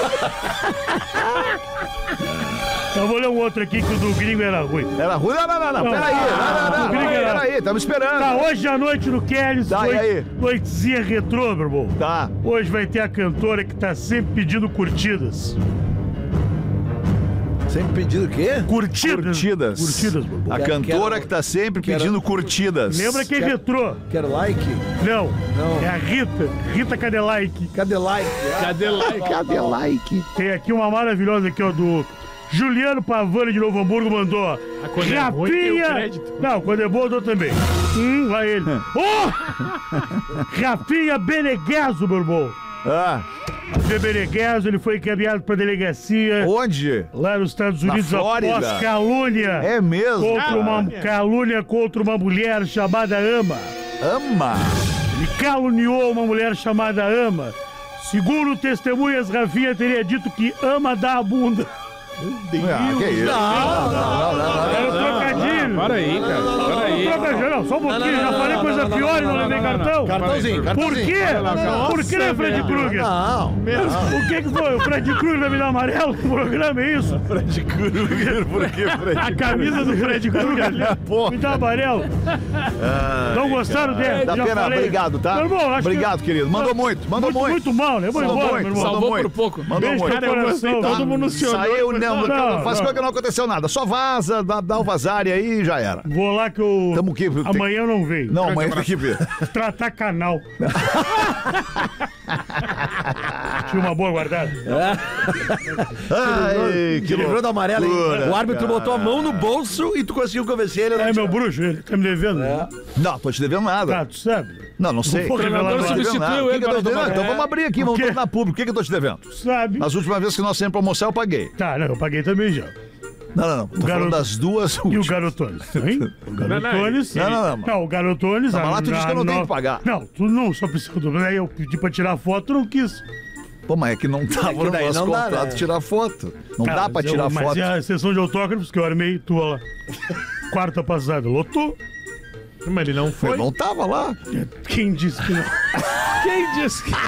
Speaker 4: Eu vou ler um outro aqui que o do gringo era ruim.
Speaker 2: Era ruim? Não. Peraí, estamos esperando.
Speaker 4: Tá, hoje à noite no Kelly's
Speaker 2: Tá, e aí?
Speaker 4: noitezinha retrô, meu irmão.
Speaker 2: Tá.
Speaker 4: Hoje vai ter a cantora que tá sempre pedindo curtidas.
Speaker 5: Sempre pedido o quê?
Speaker 2: Curtidas.
Speaker 4: Curtidas, meu irmão.
Speaker 2: A cantora que tá sempre pedindo curtidas.
Speaker 4: Lembra que é retrô?
Speaker 5: Quero like?
Speaker 4: Não.
Speaker 5: Não.
Speaker 4: É a Rita. Rita Cadê Like?
Speaker 5: Cadê like?
Speaker 3: Cadê like?
Speaker 2: Cadê like?
Speaker 4: Tem aqui uma maravilhosa aqui, ó, do Juliano Pavani de Novo Hamburgo, mandou, ó.
Speaker 6: quando é ruim, tem o crédito.
Speaker 4: Não, quando é bom, eu dou também. Vai ele. Rafinha Beneguezo, meu irmão.
Speaker 2: Ah,
Speaker 4: Beneguezo, ele foi encaminhado pra delegacia
Speaker 2: onde?
Speaker 4: lá nos Estados
Speaker 2: Na
Speaker 4: Unidos
Speaker 2: Flórida?
Speaker 4: após calúnia.
Speaker 2: É mesmo?
Speaker 4: Contra uma calúnia contra uma mulher chamada Ama.
Speaker 2: Ama.
Speaker 4: Ele caluniou uma mulher chamada Ama. Segundo testemunhas, Rafinha teria dito que Ama dá a bunda.
Speaker 2: Que isso?
Speaker 4: Era um trocadilho.
Speaker 3: Para aí, cara. Para aí.
Speaker 4: Trocadilho, não, só um pouquinho. Já falei coisa pior e não levei cartão.
Speaker 5: Cartãozinho.
Speaker 4: Por quê? Por que, né, Fred Krueger?
Speaker 5: Não.
Speaker 4: O que foi? O Fred Krueger vai me dar amarelo no programa, é isso?
Speaker 2: Fred Krueger, por que Fred
Speaker 4: A camisa do Fred Krueger ali. Me dá amarelo. Não gostaram dele?
Speaker 2: Da
Speaker 4: Já
Speaker 2: pena,
Speaker 4: falei.
Speaker 2: obrigado, tá?
Speaker 4: Meu irmão, acho
Speaker 2: obrigado,
Speaker 4: que...
Speaker 2: querido. Mandou muito.
Speaker 4: Muito mal, né? Eu vou embora, meu irmão.
Speaker 3: Salvou por pouco.
Speaker 2: Mandou
Speaker 4: Beijo
Speaker 2: muito.
Speaker 4: no coração.
Speaker 6: Todo mundo se olhou.
Speaker 2: Saiu, não,
Speaker 4: Não,
Speaker 2: faz
Speaker 4: não.
Speaker 2: coisa que não aconteceu nada. Só vaza, dá o vazar e aí já era.
Speaker 4: Vou lá que eu...
Speaker 2: Tamo aqui, tem-
Speaker 4: Amanhã eu não venho.
Speaker 2: Não, amanhã tem que ver.
Speaker 4: Tratar canal. Tinha uma boa guardada.
Speaker 2: Ai,
Speaker 5: Que livrou do amarelo, hein?
Speaker 2: loucura,
Speaker 5: O árbitro
Speaker 2: cara.
Speaker 5: botou a mão no bolso e tu conseguiu convencer ele.
Speaker 4: É meu bruxo, ele tá me devendo.
Speaker 2: Não, tô te devendo nada.
Speaker 4: Tá, tu sabe?
Speaker 2: Não sei.
Speaker 4: Vou revelar
Speaker 2: Não tô
Speaker 4: nada.
Speaker 2: te devendo
Speaker 3: Substituiu
Speaker 2: nada. O que
Speaker 3: ele
Speaker 2: que eu tô
Speaker 3: para
Speaker 2: te devendo?
Speaker 3: tomar-
Speaker 2: Então vamos abrir aqui, vamos
Speaker 4: quê?
Speaker 2: tornar público. O que que eu tô te devendo?
Speaker 4: Tu sabe?
Speaker 2: Nas últimas vezes que nós fizemos promoção, eu paguei.
Speaker 4: Tá, não, eu paguei também já.
Speaker 2: Não. Tô falando
Speaker 4: garoto-
Speaker 2: das duas
Speaker 4: E o
Speaker 2: últimas.
Speaker 4: Garotones, hein? O Garotones.
Speaker 2: Não.
Speaker 4: Não, o Garotones.
Speaker 2: Mas lá tu disse que eu não tenho que pagar.
Speaker 4: Não, tu não, só precisa. Aí eu pedi pra tirar foto, tu não quis.
Speaker 2: Pô, mas é que não tava no
Speaker 5: daí
Speaker 2: nosso
Speaker 5: não dá,
Speaker 2: contrato
Speaker 5: né?
Speaker 2: tirar foto. Não
Speaker 4: Tá,
Speaker 2: dá pra
Speaker 4: mas
Speaker 2: tirar
Speaker 4: mas
Speaker 2: foto.
Speaker 4: e a sessão de autógrafos que eu armei tua lá. Quarta passada, lotou.
Speaker 6: Mas ele não
Speaker 2: Eu
Speaker 6: foi.
Speaker 2: não tava lá.
Speaker 4: Quem disse que não?
Speaker 3: Quem disse que...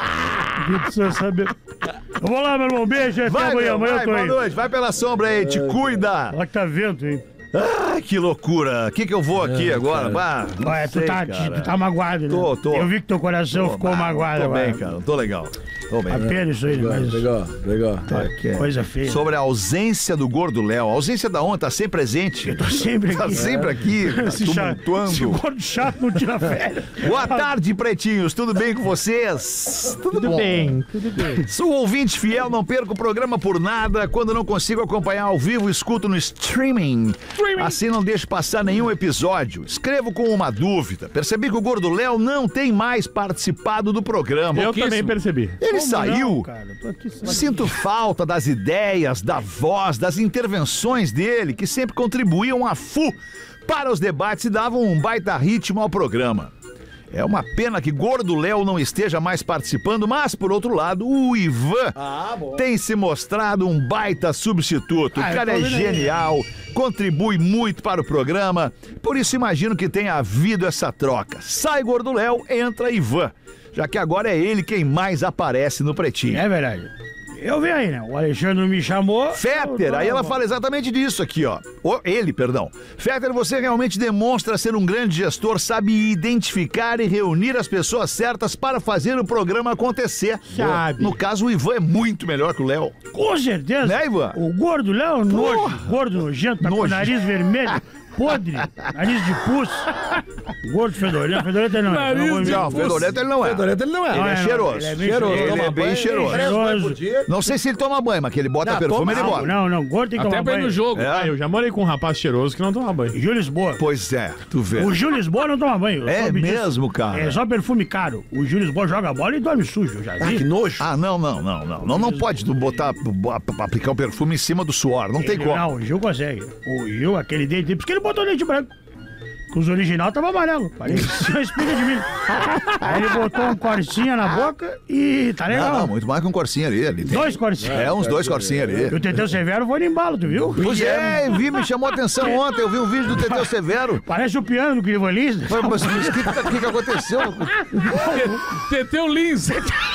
Speaker 4: Eu preciso saber. Eu vou lá, meu irmão. Beijo, até
Speaker 2: Vai,
Speaker 4: amanhã.
Speaker 2: meu,
Speaker 4: Amanhã eu
Speaker 2: vai,
Speaker 4: tô
Speaker 2: boa
Speaker 4: aí.
Speaker 2: noite. Vai pela sombra aí, te cuida.
Speaker 4: Olha que tá vento, hein?
Speaker 2: Ah, que loucura. O que eu vou aqui agora? Bah, não
Speaker 4: Ué, tu
Speaker 2: sei,
Speaker 4: tá,
Speaker 2: cara.
Speaker 4: tu tá magoado, né?
Speaker 2: Tô.
Speaker 4: Eu vi que teu coração ficou
Speaker 2: Bah,
Speaker 4: magoado
Speaker 2: Tô
Speaker 4: agora.
Speaker 2: bem, cara. Tô legal. Tô bem.
Speaker 4: Apenas isso aí, né? Mas
Speaker 5: Legal.
Speaker 4: coisa feia.
Speaker 2: Sobre a ausência do Gordo Léo. A ausência da onde tá sempre presente.
Speaker 4: Eu tô sempre
Speaker 2: Tá
Speaker 4: aqui.
Speaker 2: sempre aqui,
Speaker 4: Esse
Speaker 2: tumultuando.
Speaker 4: gordo chato não tira férias.
Speaker 2: Boa tarde, pretinhos. Tudo bem com vocês?
Speaker 6: Tudo
Speaker 2: bom.
Speaker 6: bem, tudo bem.
Speaker 2: Sou ouvinte fiel, não perco o programa por nada. Quando não consigo acompanhar ao vivo, escuto no streaming. Assim não deixo passar nenhum episódio. Escrevo com uma dúvida. Percebi que o Gordo Léo não tem mais participado do programa.
Speaker 6: Eu também percebi.
Speaker 2: Ele saiu.
Speaker 4: Não, cara, eu tô aqui só.
Speaker 2: Sinto falta das ideias, da voz, das intervenções dele, que sempre contribuíam a full para os debates e davam um baita ritmo ao programa. É uma pena que Gordo Léo não esteja mais participando, mas, por outro lado, o Ivan tem se mostrado um baita substituto. O cara é genial, contribui muito para o programa, por isso imagino que tenha havido essa troca. Sai Gordo Léo, entra Ivan, já que agora é ele quem mais aparece no Pretinho.
Speaker 4: É verdade. Eu vi aí, né? O Alexandre me chamou.
Speaker 2: Fetter, aí ela fala exatamente disso aqui, ó. Ele, perdão. Fetter, você realmente demonstra ser um grande gestor, sabe identificar e reunir as pessoas certas para fazer o programa acontecer.
Speaker 6: Sabe.
Speaker 2: No caso, o Ivan é muito melhor que o Léo.
Speaker 4: Com certeza.
Speaker 2: Né, Ivan?
Speaker 4: O gordo Léo, nojo. Gordo nojento, tá com o
Speaker 2: Nojo.
Speaker 4: nariz vermelho, podre, nariz de pus. Gordo fedorento. Fedorento não é.
Speaker 3: Nariz de
Speaker 2: Não, Fedorento ele não é.
Speaker 5: Fedorento ele não é.
Speaker 2: Ele é
Speaker 4: não,
Speaker 2: cheiroso.
Speaker 4: ele é bem
Speaker 2: Cheiroso,
Speaker 4: cheiroso.
Speaker 2: ele é bem cheiroso.
Speaker 5: 3 banhos por dia.
Speaker 2: Não sei se ele toma banho, mas que ele bota
Speaker 5: Não,
Speaker 2: perfume,
Speaker 5: toma,
Speaker 2: ele bota.
Speaker 4: Não, gordo tem que
Speaker 3: Até
Speaker 4: tomar
Speaker 3: pra ir
Speaker 4: banho.
Speaker 3: no jogo.
Speaker 2: É.
Speaker 6: Eu já morei com um rapaz cheiroso que não toma banho.
Speaker 4: Gil Lisboa.
Speaker 2: Pois é, tu vê.
Speaker 4: O Gil Lisboa não toma banho. Eu
Speaker 2: É
Speaker 4: soube disso.
Speaker 2: mesmo, cara?
Speaker 4: É só perfume caro. O Gil Lisboa joga bola e dorme sujo, eu já vi.
Speaker 5: Que nojo.
Speaker 2: Ah, não. Não pode tu botar, aplicar o perfume em cima do suor. Não tem como.
Speaker 4: Não, o Gil consegue. O Gil, aquele dele, por isso que ele botou dente branco. Os original tava amarelo, parecia uma espiga de milho. Aí ele botou um corcinha na boca e tá legal.
Speaker 2: Não, muito mais que um corcinho ali. Tem...
Speaker 4: 2 corcinhos.
Speaker 2: Uns 2 corcinhos ali.
Speaker 4: E o Teteu Severo foi no embalo, tu viu?
Speaker 2: Pois me chamou a atenção ontem. Eu vi um vídeo do Teteu Severo.
Speaker 4: Parece o piano do Crivolista.
Speaker 2: Mas o que aconteceu?
Speaker 3: Teteu Lins.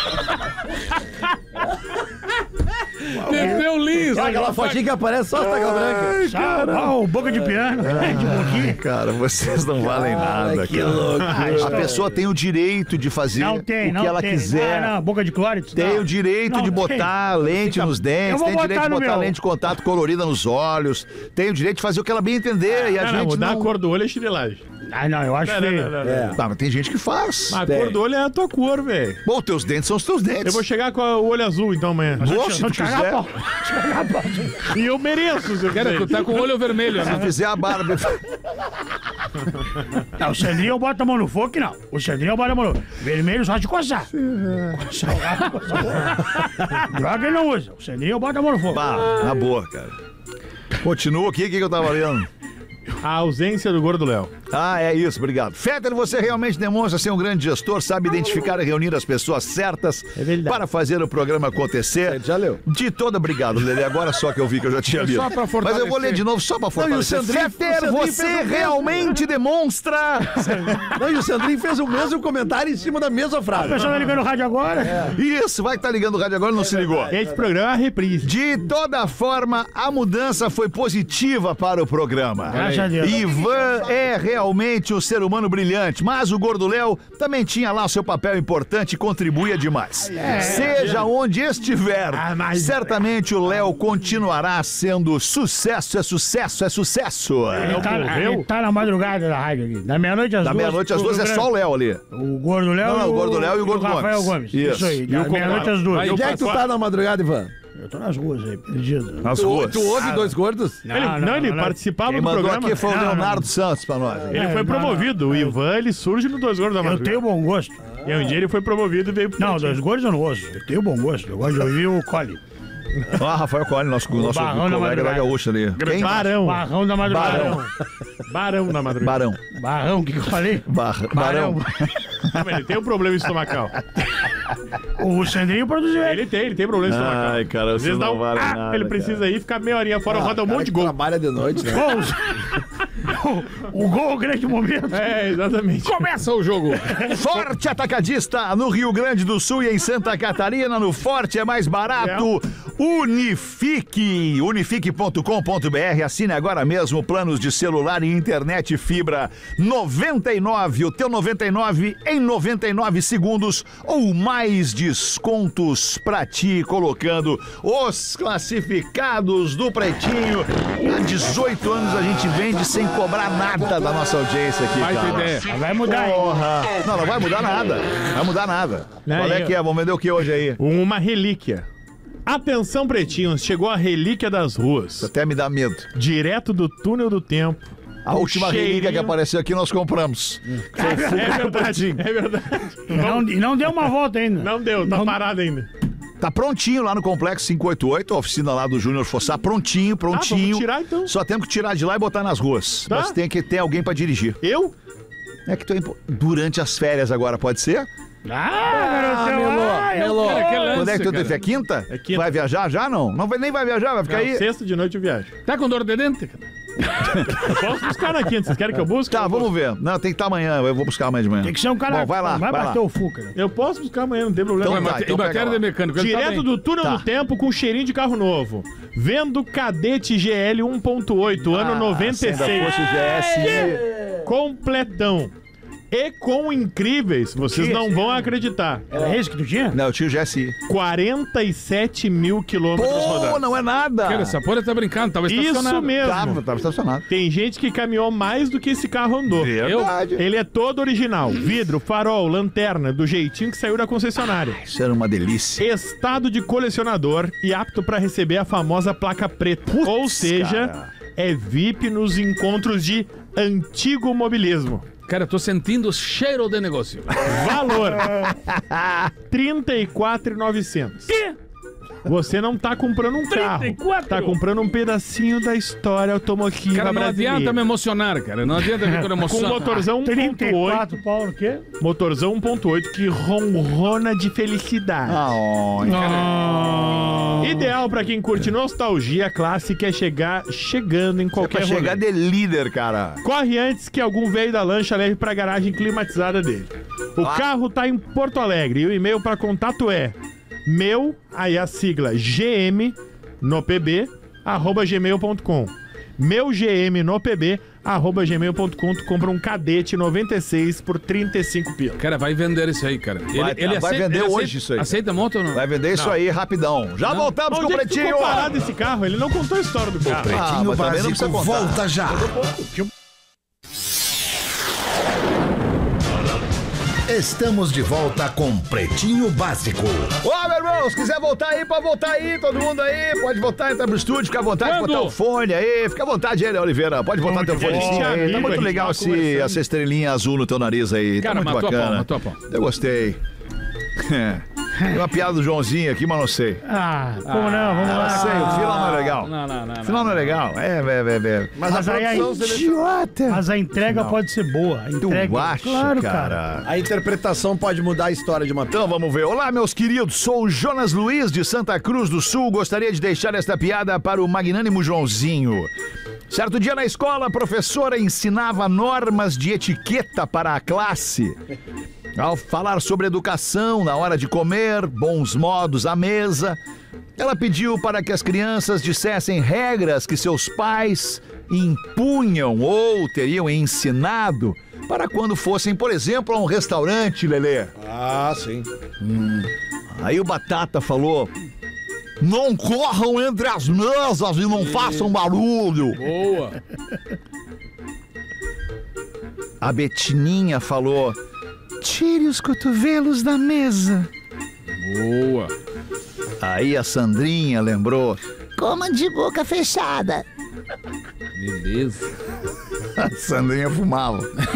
Speaker 3: Teteu Lins.
Speaker 5: Aquela fotinha que aparece só as tacas brancas.
Speaker 4: O boca de piano. De boquinha.
Speaker 2: Cara, vocês não valem nada,
Speaker 5: que
Speaker 2: cara.
Speaker 5: louco.
Speaker 2: A pessoa tem o direito de fazer o que ela quiser.
Speaker 4: Não, boca de clóris.
Speaker 2: Tem o direito de botar lente nos dentes, tem o direito de botar lente de contato colorida nos olhos, tem o direito de fazer o que ela bem entender. E a gente
Speaker 6: mudar a cor do olho é chinelagem.
Speaker 4: Não, eu acho feio.
Speaker 2: Tá, mas tem gente que faz.
Speaker 6: A cor do olho é a tua cor, velho.
Speaker 2: Bom, teus dentes são os teus dentes.
Speaker 6: Eu vou chegar com o olho azul, então, amanhã.
Speaker 2: Boa, se tu quiser.
Speaker 6: E eu mereço, se eu
Speaker 3: Cara, tu tá com o olho vermelho,
Speaker 2: Se
Speaker 3: né?
Speaker 2: fizer a barba...
Speaker 4: Não, o Sandrinho bota a mão no fogo, que não. O Sandrinho bota a mão no vermelho só de coçar. Droga ele não usa. O Sandrinho bota a mão no fogo.
Speaker 2: Bah, na boa, cara. Continua aqui, o que eu tava lendo?
Speaker 6: A ausência do Gordo Léo.
Speaker 2: Ah, é isso, obrigado. Fetter, você realmente demonstra ser um grande gestor, sabe identificar e reunir as pessoas certas para fazer o programa acontecer.
Speaker 5: Já leu.
Speaker 2: De todo obrigado, Lelê. Agora só que eu vi que eu já tinha lido.
Speaker 3: Só pra fortalecer.
Speaker 2: Mas eu vou ler de novo só pra fortalecer. Fetter, você realmente demonstra...
Speaker 5: Não, e o Sandrinho fez o mesmo comentário em cima da mesma frase.
Speaker 4: O pessoal tá ligando o rádio agora.
Speaker 2: Isso, vai estar ligando o rádio agora e não se ligou.
Speaker 6: Esse programa é a reprise.
Speaker 2: De toda forma, a mudança foi positiva para o programa.
Speaker 4: Graças a Deus.
Speaker 2: Ivan é realmente um ser humano brilhante, mas o Gordo Léo também tinha lá o seu papel importante e contribuía demais. Seja onde estiver, certamente o Léo continuará sendo sucesso, é sucesso, é sucesso.
Speaker 4: Ele tá na madrugada da rádio aqui. Da meia-noite às 2.
Speaker 2: Da meia-noite às 2 é só o Léo ali.
Speaker 4: O Gordo Léo.
Speaker 2: Não, o Gordo Léo e o Gordo
Speaker 4: Rafael Gomes.
Speaker 2: Isso.
Speaker 4: Aí. Da meia-noite às 2.
Speaker 5: Onde é que tu tá na madrugada, Ivan?
Speaker 4: Eu tô nas ruas aí, perdido.
Speaker 2: Nas ruas.
Speaker 5: Tu ouve Dois Gordos?
Speaker 6: Ele participava
Speaker 2: Quem
Speaker 6: do
Speaker 2: mandou
Speaker 6: programa.
Speaker 2: aqui foi o Leonardo Santos pra nós.
Speaker 6: Ele foi promovido. O Ivan, ele surge no Dois Gordos da
Speaker 4: Eu
Speaker 6: Madrugada.
Speaker 4: tenho bom gosto.
Speaker 6: E um dia ele foi promovido e veio pro
Speaker 4: Não,
Speaker 6: Pretinho.
Speaker 4: Dois Gordos eu não ouço. Eu tenho bom gosto. Eu gosto de ouvir o Cole.
Speaker 2: Ah, Rafael Colli, nosso
Speaker 4: Barrão da
Speaker 2: colega da
Speaker 4: Madrugada.
Speaker 2: Gaúcha ali. Quem?
Speaker 6: Barão.
Speaker 4: Barrão da madrugada.
Speaker 6: Barão da Madrugada.
Speaker 2: Barão.
Speaker 4: Barrão, o que eu falei?
Speaker 2: Barão.
Speaker 6: Não, mas ele tem um problema estomacal.
Speaker 4: O Sandrinho produziu ele.
Speaker 6: Ele tem problema estomacal.
Speaker 2: Ai, cara,
Speaker 6: Às vezes dá um... ele precisa ir ficar meia horinha fora, roda um monte de gol.
Speaker 5: Trabalha de noite, né?
Speaker 4: O gol é o grande momento.
Speaker 6: É, exatamente.
Speaker 3: Começa o jogo.
Speaker 2: Forte Atacadista no Rio Grande do Sul e em Santa Catarina. No Forte é mais barato. Unifique. Unifique.com.br. Assine agora mesmo planos de celular e internet fibra 99. O teu 99 em 99 segundos ou mais descontos pra ti, colocando os classificados do Pretinho. Há 18 anos a gente vende sem cobrar nada da nossa audiência aqui,
Speaker 3: Vai ter
Speaker 2: cara.
Speaker 3: ideia.
Speaker 4: Vai mudar, hein?
Speaker 2: Porra. Não vai mudar nada. Vai mudar nada.
Speaker 6: Não,
Speaker 2: Qual é que é? Vamos vender o que hoje aí?
Speaker 6: Uma relíquia. Atenção, pretinhos, chegou a relíquia das ruas.
Speaker 2: Até me dá medo.
Speaker 6: Direto do túnel do tempo.
Speaker 2: A última relíquia que
Speaker 6: cheirinho.
Speaker 2: apareceu aqui nós compramos.
Speaker 6: É verdade, é verdade.
Speaker 4: E não deu uma volta ainda.
Speaker 6: Não deu, tá parado ainda.
Speaker 2: Tá prontinho lá no Complexo 588, a oficina lá do Júnior Fossá. Prontinho.
Speaker 6: vamos tirar, então.
Speaker 2: Só temos que tirar de lá e botar nas ruas.
Speaker 6: Tá.
Speaker 2: Mas tem que ter alguém pra dirigir.
Speaker 6: Eu?
Speaker 2: É que durante as férias agora, pode ser?
Speaker 5: Melô.
Speaker 3: Cara, que lance,
Speaker 2: Quando é que tu
Speaker 3: cara.
Speaker 2: é quinta?
Speaker 6: É quinta.
Speaker 2: Vai viajar já, não? Não vai, nem vai viajar, vai ficar
Speaker 6: Não,
Speaker 2: aí?
Speaker 6: sexta de noite eu viajo.
Speaker 3: Tá com dor de dente, cara?
Speaker 6: Eu posso buscar na quinta, vocês querem que eu busque?
Speaker 2: Tá, vamos ver. Não, tem que estar amanhã, eu vou buscar amanhã de manhã.
Speaker 4: Tem que ser um cara.
Speaker 2: Bom, vai lá, vai
Speaker 4: bater
Speaker 2: lá.
Speaker 4: o Fuca. Né?
Speaker 6: Eu posso buscar amanhã, não tem problema.
Speaker 2: Então
Speaker 3: Ué,
Speaker 2: tá,
Speaker 3: e
Speaker 2: pega
Speaker 3: matéria
Speaker 2: lá.
Speaker 3: de mecânico. ele tá
Speaker 6: Direto
Speaker 3: bem.
Speaker 6: do túnel
Speaker 2: Tá.
Speaker 6: do tempo com cheirinho de carro novo. Vendo Cadete GL 1.8, ano 96.
Speaker 2: Se ainda fosse o GS.
Speaker 6: Completão. E com incríveis, vocês não vão acreditar.
Speaker 4: Era esse que tu tinha?
Speaker 2: Não, eu tinha o GSI.
Speaker 6: 47 mil quilômetros
Speaker 2: Pô,
Speaker 6: rodados.
Speaker 2: não é nada.
Speaker 3: Cara, essa porra tá brincando, tava
Speaker 6: Isso
Speaker 3: estacionado.
Speaker 6: mesmo.
Speaker 2: Tava estacionado.
Speaker 6: Tem gente que caminhou mais do que esse carro andou.
Speaker 2: Verdade.
Speaker 6: Ele é todo original. Vidro, farol, lanterna, do jeitinho que saiu da concessionária.
Speaker 2: Isso era uma delícia.
Speaker 6: Estado de colecionador e apto para receber a famosa placa preta. Ou seja,
Speaker 2: cara.
Speaker 6: é VIP nos encontros de antigo mobilismo.
Speaker 3: Cara, eu tô sentindo o cheiro de negócio.
Speaker 6: Valor: 34.900. Você não tá comprando um carro.
Speaker 3: 34?
Speaker 6: Tá comprando um pedacinho da história automotiva
Speaker 3: Cara, não
Speaker 6: brasileira.
Speaker 3: adianta me emocionar, cara. Não adianta vir com
Speaker 6: Com
Speaker 3: emoção.
Speaker 6: motorzão 1.8.
Speaker 4: 34 pau no quê?
Speaker 6: Motorzão 1.8 que ronrona de felicidade. Ideal pra quem curte nostalgia clássica é chegando em qualquer
Speaker 2: Pra chegar
Speaker 6: rolê.
Speaker 2: de líder, cara.
Speaker 6: Corre antes que algum velho da lancha leve pra garagem climatizada dele. O carro tá em Porto Alegre e o e-mail pra contato é aí a sigla GM no PB @gmail.com. gmail.com. Tu compra um Cadete 96 por 35 pila.
Speaker 3: Cara, vai vender isso aí, cara.
Speaker 2: Vai vender hoje isso aí.
Speaker 3: Aceita moto ou não?
Speaker 2: Vai vender isso aí rapidão. Já voltamos com o Pretinho.
Speaker 6: Ficou parado esse carro? Ele não contou a história do carro.
Speaker 2: Ah, mas também não precisa contar.
Speaker 8: Volta já. Estamos de volta com Pretinho Básico.
Speaker 2: Ô, meu irmão, se quiser voltar aí, pode voltar aí, todo mundo aí. Pode voltar, entrar pro estúdio, fica à vontade,
Speaker 3: Quando?
Speaker 2: botar o fone aí. Fica à vontade aí, Oliveira. Pode botar teu fonezinho aí. Tá
Speaker 6: amigo, a
Speaker 2: muito
Speaker 6: gente
Speaker 2: legal
Speaker 6: tava conversando.
Speaker 2: essa estrelinha azul no teu nariz aí.
Speaker 3: Cara,
Speaker 2: Tá muito
Speaker 3: matou a
Speaker 2: bacana.
Speaker 3: pau, matou a pau.
Speaker 2: Eu gostei. Tem uma piada do Joãozinho aqui, mas não sei.
Speaker 4: Como não? Vamos
Speaker 2: Não
Speaker 4: lá.
Speaker 2: sei, o final não é legal.
Speaker 3: Não.
Speaker 2: O final não é legal.
Speaker 5: Mas a
Speaker 4: aí
Speaker 5: produção
Speaker 4: idiota. Mas a entrega pode ser boa. A entrega,
Speaker 2: Tu acha,
Speaker 4: claro,
Speaker 2: cara?
Speaker 5: A interpretação pode mudar a história de uma
Speaker 2: Então vamos ver. Olá, meus queridos. Sou o Jonas Luiz de Santa Cruz do Sul. Gostaria de deixar esta piada para o magnânimo Joãozinho. Certo dia na escola, a professora ensinava normas de etiqueta para a classe. Ao falar sobre educação na hora de comer, bons modos à mesa, ela pediu para que as crianças dissessem regras que seus pais impunham ou teriam ensinado para quando fossem, por exemplo, a um restaurante, Lelê.
Speaker 5: Ah, sim.
Speaker 2: Aí o Batata falou: não corram entre as mesas e não façam barulho.
Speaker 3: Boa.
Speaker 2: A Betininha falou: tire os cotovelos da mesa.
Speaker 3: Boa.
Speaker 2: Aí a Sandrinha lembrou: coma de boca fechada.
Speaker 3: Beleza.
Speaker 2: A Sandrinha fumava.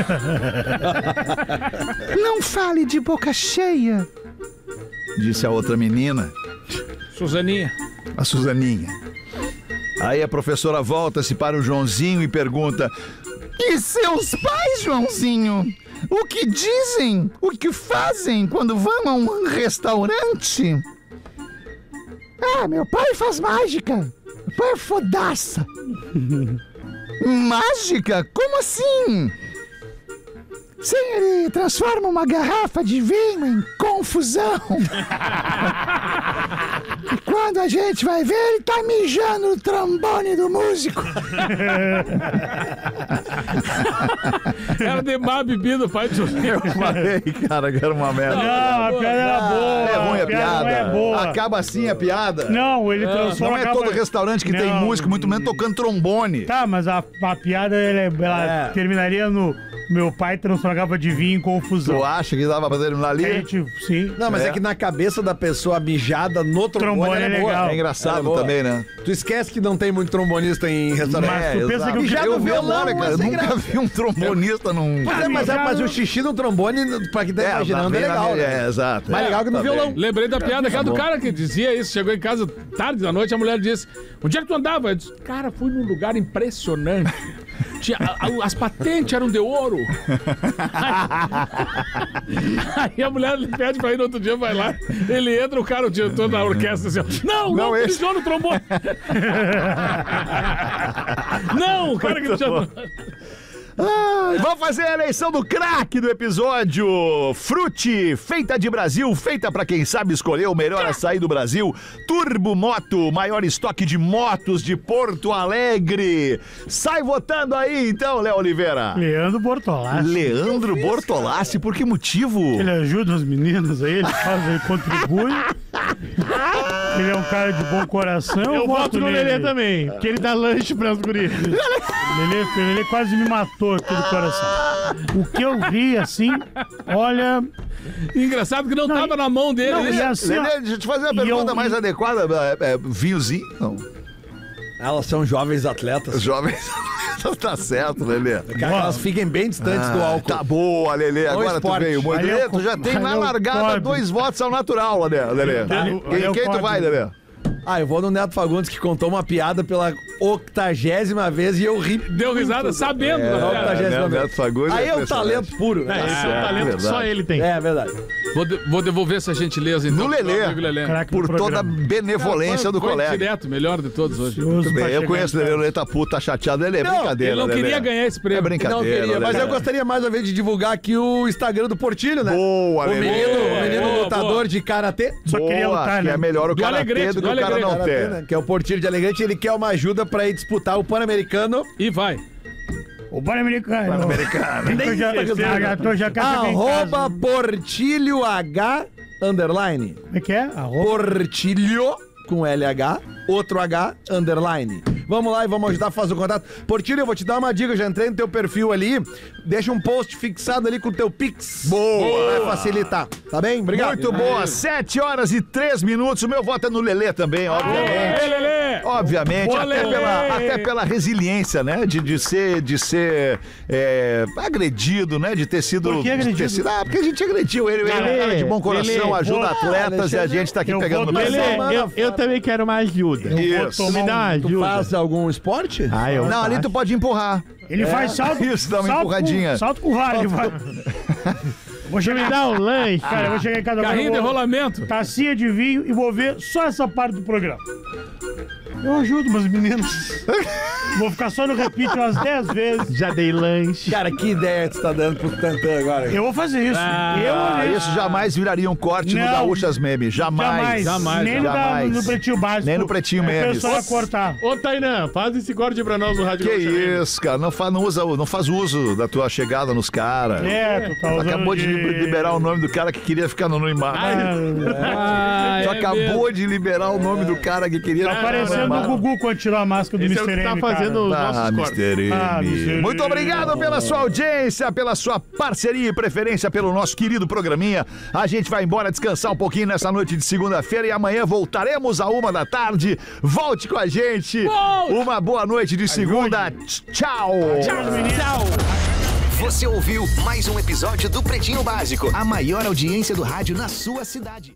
Speaker 2: Não fale de boca cheia, disse a outra menina,
Speaker 3: Suzaninha.
Speaker 2: a Suzaninha. Aí a professora volta-se para o Joãozinho e pergunta: e seus pais, Joãozinho? O que dizem? O que fazem quando vão a um restaurante? Ah, meu pai faz mágica. Meu pai é fodaça. Mágica? Como assim? Sim, ele transforma uma garrafa de vinho em confusão. E quando a gente vai ver, ele tá mijando no trombone do músico.
Speaker 3: Era de má bebida, pai do
Speaker 2: Eu falei, cara, que era uma merda.
Speaker 4: Não, a piada era boa.
Speaker 2: É ruim a piada.
Speaker 4: Não é boa.
Speaker 2: Acaba assim a piada.
Speaker 4: Não, ele transforma.
Speaker 2: Não é todo restaurante que tem
Speaker 4: Não.
Speaker 2: músico, muito menos tocando trombone.
Speaker 4: Tá, mas a piada ela terminaria no meu pai transforma a garrafa de vinho em confusão.
Speaker 2: Tu acha que dava pra terminar ali?
Speaker 4: A gente, sim.
Speaker 5: Não, mas é que na cabeça da pessoa a mijada no trombone
Speaker 4: Trombone
Speaker 5: é
Speaker 4: é
Speaker 5: boa.
Speaker 4: legal.
Speaker 2: É engraçado
Speaker 5: Ela é boa.
Speaker 2: também, né?
Speaker 5: Tu esquece que não tem muito trombonista em restaurante.
Speaker 4: Mas tu pensa
Speaker 2: exato.
Speaker 4: que o
Speaker 5: Já
Speaker 2: eu
Speaker 5: no
Speaker 2: vi
Speaker 5: violão,
Speaker 2: agora, cara.
Speaker 5: é
Speaker 2: Eu
Speaker 5: sem
Speaker 2: nunca
Speaker 5: graça.
Speaker 2: vi um trombonista num...
Speaker 5: Mas o xixi no trombone, pra quem tá imaginando, é legal. Né?
Speaker 2: É, exato.
Speaker 5: Mais legal que no violão.
Speaker 3: Lembrei da piada que era do cara que dizia isso. Chegou em casa tarde da noite, a mulher disse: onde é que tu andava? Eu disse: cara, fui num lugar impressionante. As patentes eram de ouro. Aí a mulher pede pra ir no outro dia, vai lá. Ele entra, o cara, o diretor da orquestra, assim: não,
Speaker 2: esse.
Speaker 3: mijou no trombone. Não, o cara que mijou.
Speaker 2: Vamos fazer a eleição do craque do episódio. Frute, feita de Brasil, feita pra quem sabe escolher o melhor açaí do Brasil. Turbo Moto, maior estoque de motos de Porto Alegre. Sai votando aí então, Léo Oliveira.
Speaker 4: Leandro Bortolassi.
Speaker 2: Leandro Bortolassi, por que motivo?
Speaker 4: Ele ajuda os meninos aí, ele faz, ele contribui. Ele é um cara de bom coração.
Speaker 6: Eu voto no
Speaker 4: nele.
Speaker 6: Lelê também, que ele dá lanche pras gurias.
Speaker 4: Lelê quase me matou aqui do coração. O que eu vi, assim, olha...
Speaker 3: Engraçado que não tava na mão dele.
Speaker 4: Não,
Speaker 3: né?
Speaker 4: e assim, ó,
Speaker 2: Lelê, deixa eu te fazer uma
Speaker 4: e
Speaker 2: pergunta
Speaker 4: eu-
Speaker 2: mais adequada. Vinhozinho? Não.
Speaker 5: Elas são jovens atletas.
Speaker 2: Jovens. Tá certo, Lelê.
Speaker 5: Elas fiquem bem distantes do álcool.
Speaker 2: Tá boa, Lelê. Agora tu
Speaker 5: esporte.
Speaker 2: veio muito.
Speaker 4: Olha
Speaker 2: Lelê,
Speaker 4: o
Speaker 2: tu já tem
Speaker 4: olha
Speaker 2: na
Speaker 4: o
Speaker 2: largada
Speaker 4: pobre.
Speaker 2: 2 votos ao natural, Lelê.
Speaker 4: Olha o
Speaker 2: Quem tu
Speaker 4: pobre.
Speaker 2: vai, Lelê?
Speaker 5: Eu vou no Neto Fagundes, que contou uma piada pela 80ª vez e eu ri.
Speaker 3: Deu risada sabendo.
Speaker 2: Neto Fagundes
Speaker 5: Aí é um
Speaker 2: impressionante.
Speaker 5: talento puro, né?
Speaker 6: Esse é um talento que só ele tem.
Speaker 5: É verdade.
Speaker 3: Vou devolver essa gentileza, então.
Speaker 2: No Lelê.
Speaker 3: pro amigo Lelê.
Speaker 4: Craque
Speaker 2: Por
Speaker 4: do
Speaker 2: toda a
Speaker 4: programa.
Speaker 2: benevolência do
Speaker 3: Foi
Speaker 2: colega.
Speaker 3: direto, melhor de todos hoje.
Speaker 4: Ansioso pra
Speaker 2: Bem, eu
Speaker 4: chegar
Speaker 2: conheço o
Speaker 4: em
Speaker 2: Lelê, o
Speaker 4: casa.
Speaker 2: Lelê tá puto, tá chateado. Ele é brincadeira.
Speaker 3: Ele não
Speaker 2: Lelê.
Speaker 3: queria ganhar esse prêmio.
Speaker 2: É brincadeira.
Speaker 5: Não queria, mas
Speaker 2: Lelê.
Speaker 5: eu gostaria mais uma vez de divulgar aqui o Instagram do Portilho, né?
Speaker 2: Boa,
Speaker 5: O
Speaker 2: Lelê.
Speaker 5: menino
Speaker 3: Boa,
Speaker 5: lutador
Speaker 3: boa.
Speaker 5: de karatê.
Speaker 4: Só queria
Speaker 2: Boa,
Speaker 4: lutar,
Speaker 2: que
Speaker 4: né?
Speaker 2: é melhor o
Speaker 3: Do
Speaker 2: karatê
Speaker 3: Alegrete,
Speaker 2: do que
Speaker 3: do
Speaker 2: o cara não
Speaker 3: Alegrete.
Speaker 2: ter.
Speaker 5: Né? Que é o Portilho de Alegrete. Ele quer uma ajuda pra ir disputar o Pan-Americano.
Speaker 3: E vai.
Speaker 4: O Pan-Americano.
Speaker 2: Pan-Americano.
Speaker 4: Eu já quero
Speaker 5: @ Portilho H _.
Speaker 4: Como é que é?
Speaker 5: Portilho com LH, outro H _. Vamos lá e vamos ajudar a fazer o contato. Portilho, eu vou te dar uma dica, eu já entrei no teu perfil ali, deixa um post fixado ali com o teu Pix.
Speaker 2: Boa.
Speaker 5: Vai facilitar, tá bem? Obrigado.
Speaker 2: Muito boa, 7h03. O meu voto é no Lelê também, obviamente.
Speaker 3: Ei, Lelê!
Speaker 2: Obviamente,
Speaker 3: Boa,
Speaker 2: até
Speaker 3: Lelê!
Speaker 2: até pela resiliência, né? De ser agredido, né? De ter sido.
Speaker 4: Por que agredido?
Speaker 2: de ter sido- porque a gente agrediu ele. Ele é um cara de bom coração,
Speaker 6: Lelê,
Speaker 2: ajuda
Speaker 4: vou-
Speaker 2: atletas e a gente tá aqui
Speaker 4: eu
Speaker 2: pegando
Speaker 4: vou
Speaker 2: no
Speaker 6: Lelê,
Speaker 2: pessoal.
Speaker 6: eu também quero uma ajuda.
Speaker 2: Isso.
Speaker 6: Me dá uma
Speaker 5: Tu
Speaker 6: ajuda.
Speaker 5: faz algum esporte?
Speaker 6: Eu
Speaker 2: Não, ali tu pode empurrar.
Speaker 4: Ele faz salto.
Speaker 2: Isso, dá uma
Speaker 4: salto
Speaker 2: empurradinha.
Speaker 4: Com, salto com vale. Vai. Vou
Speaker 6: Me
Speaker 4: chegar,
Speaker 6: dá um lanche.
Speaker 4: cara, eu vou chegar em casa agora.
Speaker 3: Carrinho de
Speaker 4: eu vou-
Speaker 3: rolamento.
Speaker 4: Tacinha de vinho e vou ver só essa parte do programa. Eu ajudo meus meninos. Vou ficar só no repeat umas 10 vezes.
Speaker 6: Já dei lanche.
Speaker 5: Cara, que ideia tu tá dando pro Tantan agora?
Speaker 4: Eu vou fazer isso.
Speaker 2: Isso jamais viraria um corte no
Speaker 4: Não.
Speaker 2: Gaúchas Meme. Jamais.
Speaker 4: Nem
Speaker 2: jamais.
Speaker 4: no Pretinho Básico.
Speaker 2: Nem no Pretinho
Speaker 4: O
Speaker 2: Memes.
Speaker 4: pessoal ia cortar.
Speaker 6: Ô, Tainã, faz esse corte pra nós no Rádio
Speaker 2: Que
Speaker 6: Gaúcha Meme.
Speaker 2: isso, cara. Não faz uso da tua chegada nos caras.
Speaker 4: Tu tá usando
Speaker 2: Acabou de liberar o nome do cara que queria ficar no anonimato. Tu acabou de liberar o nome do cara que queria
Speaker 4: Tá parecendo o Gugu quando tirou a máscara do
Speaker 6: Esse é o
Speaker 4: Mr.
Speaker 6: que tá
Speaker 4: M,
Speaker 6: fazendo os
Speaker 2: Ah,
Speaker 6: nossos cortes.
Speaker 2: Mr. M.
Speaker 4: Mr. M.
Speaker 2: Muito obrigado pela sua audiência, pela sua parceria e preferência pelo nosso querido programinha. A gente vai embora descansar um pouquinho nessa noite de segunda-feira e amanhã voltaremos à 1h da tarde. Volte com a gente. Uma boa noite de segunda. Tchau.
Speaker 3: Tchau.
Speaker 9: Você ouviu mais um episódio do Pretinho Básico, a maior audiência do rádio na sua cidade.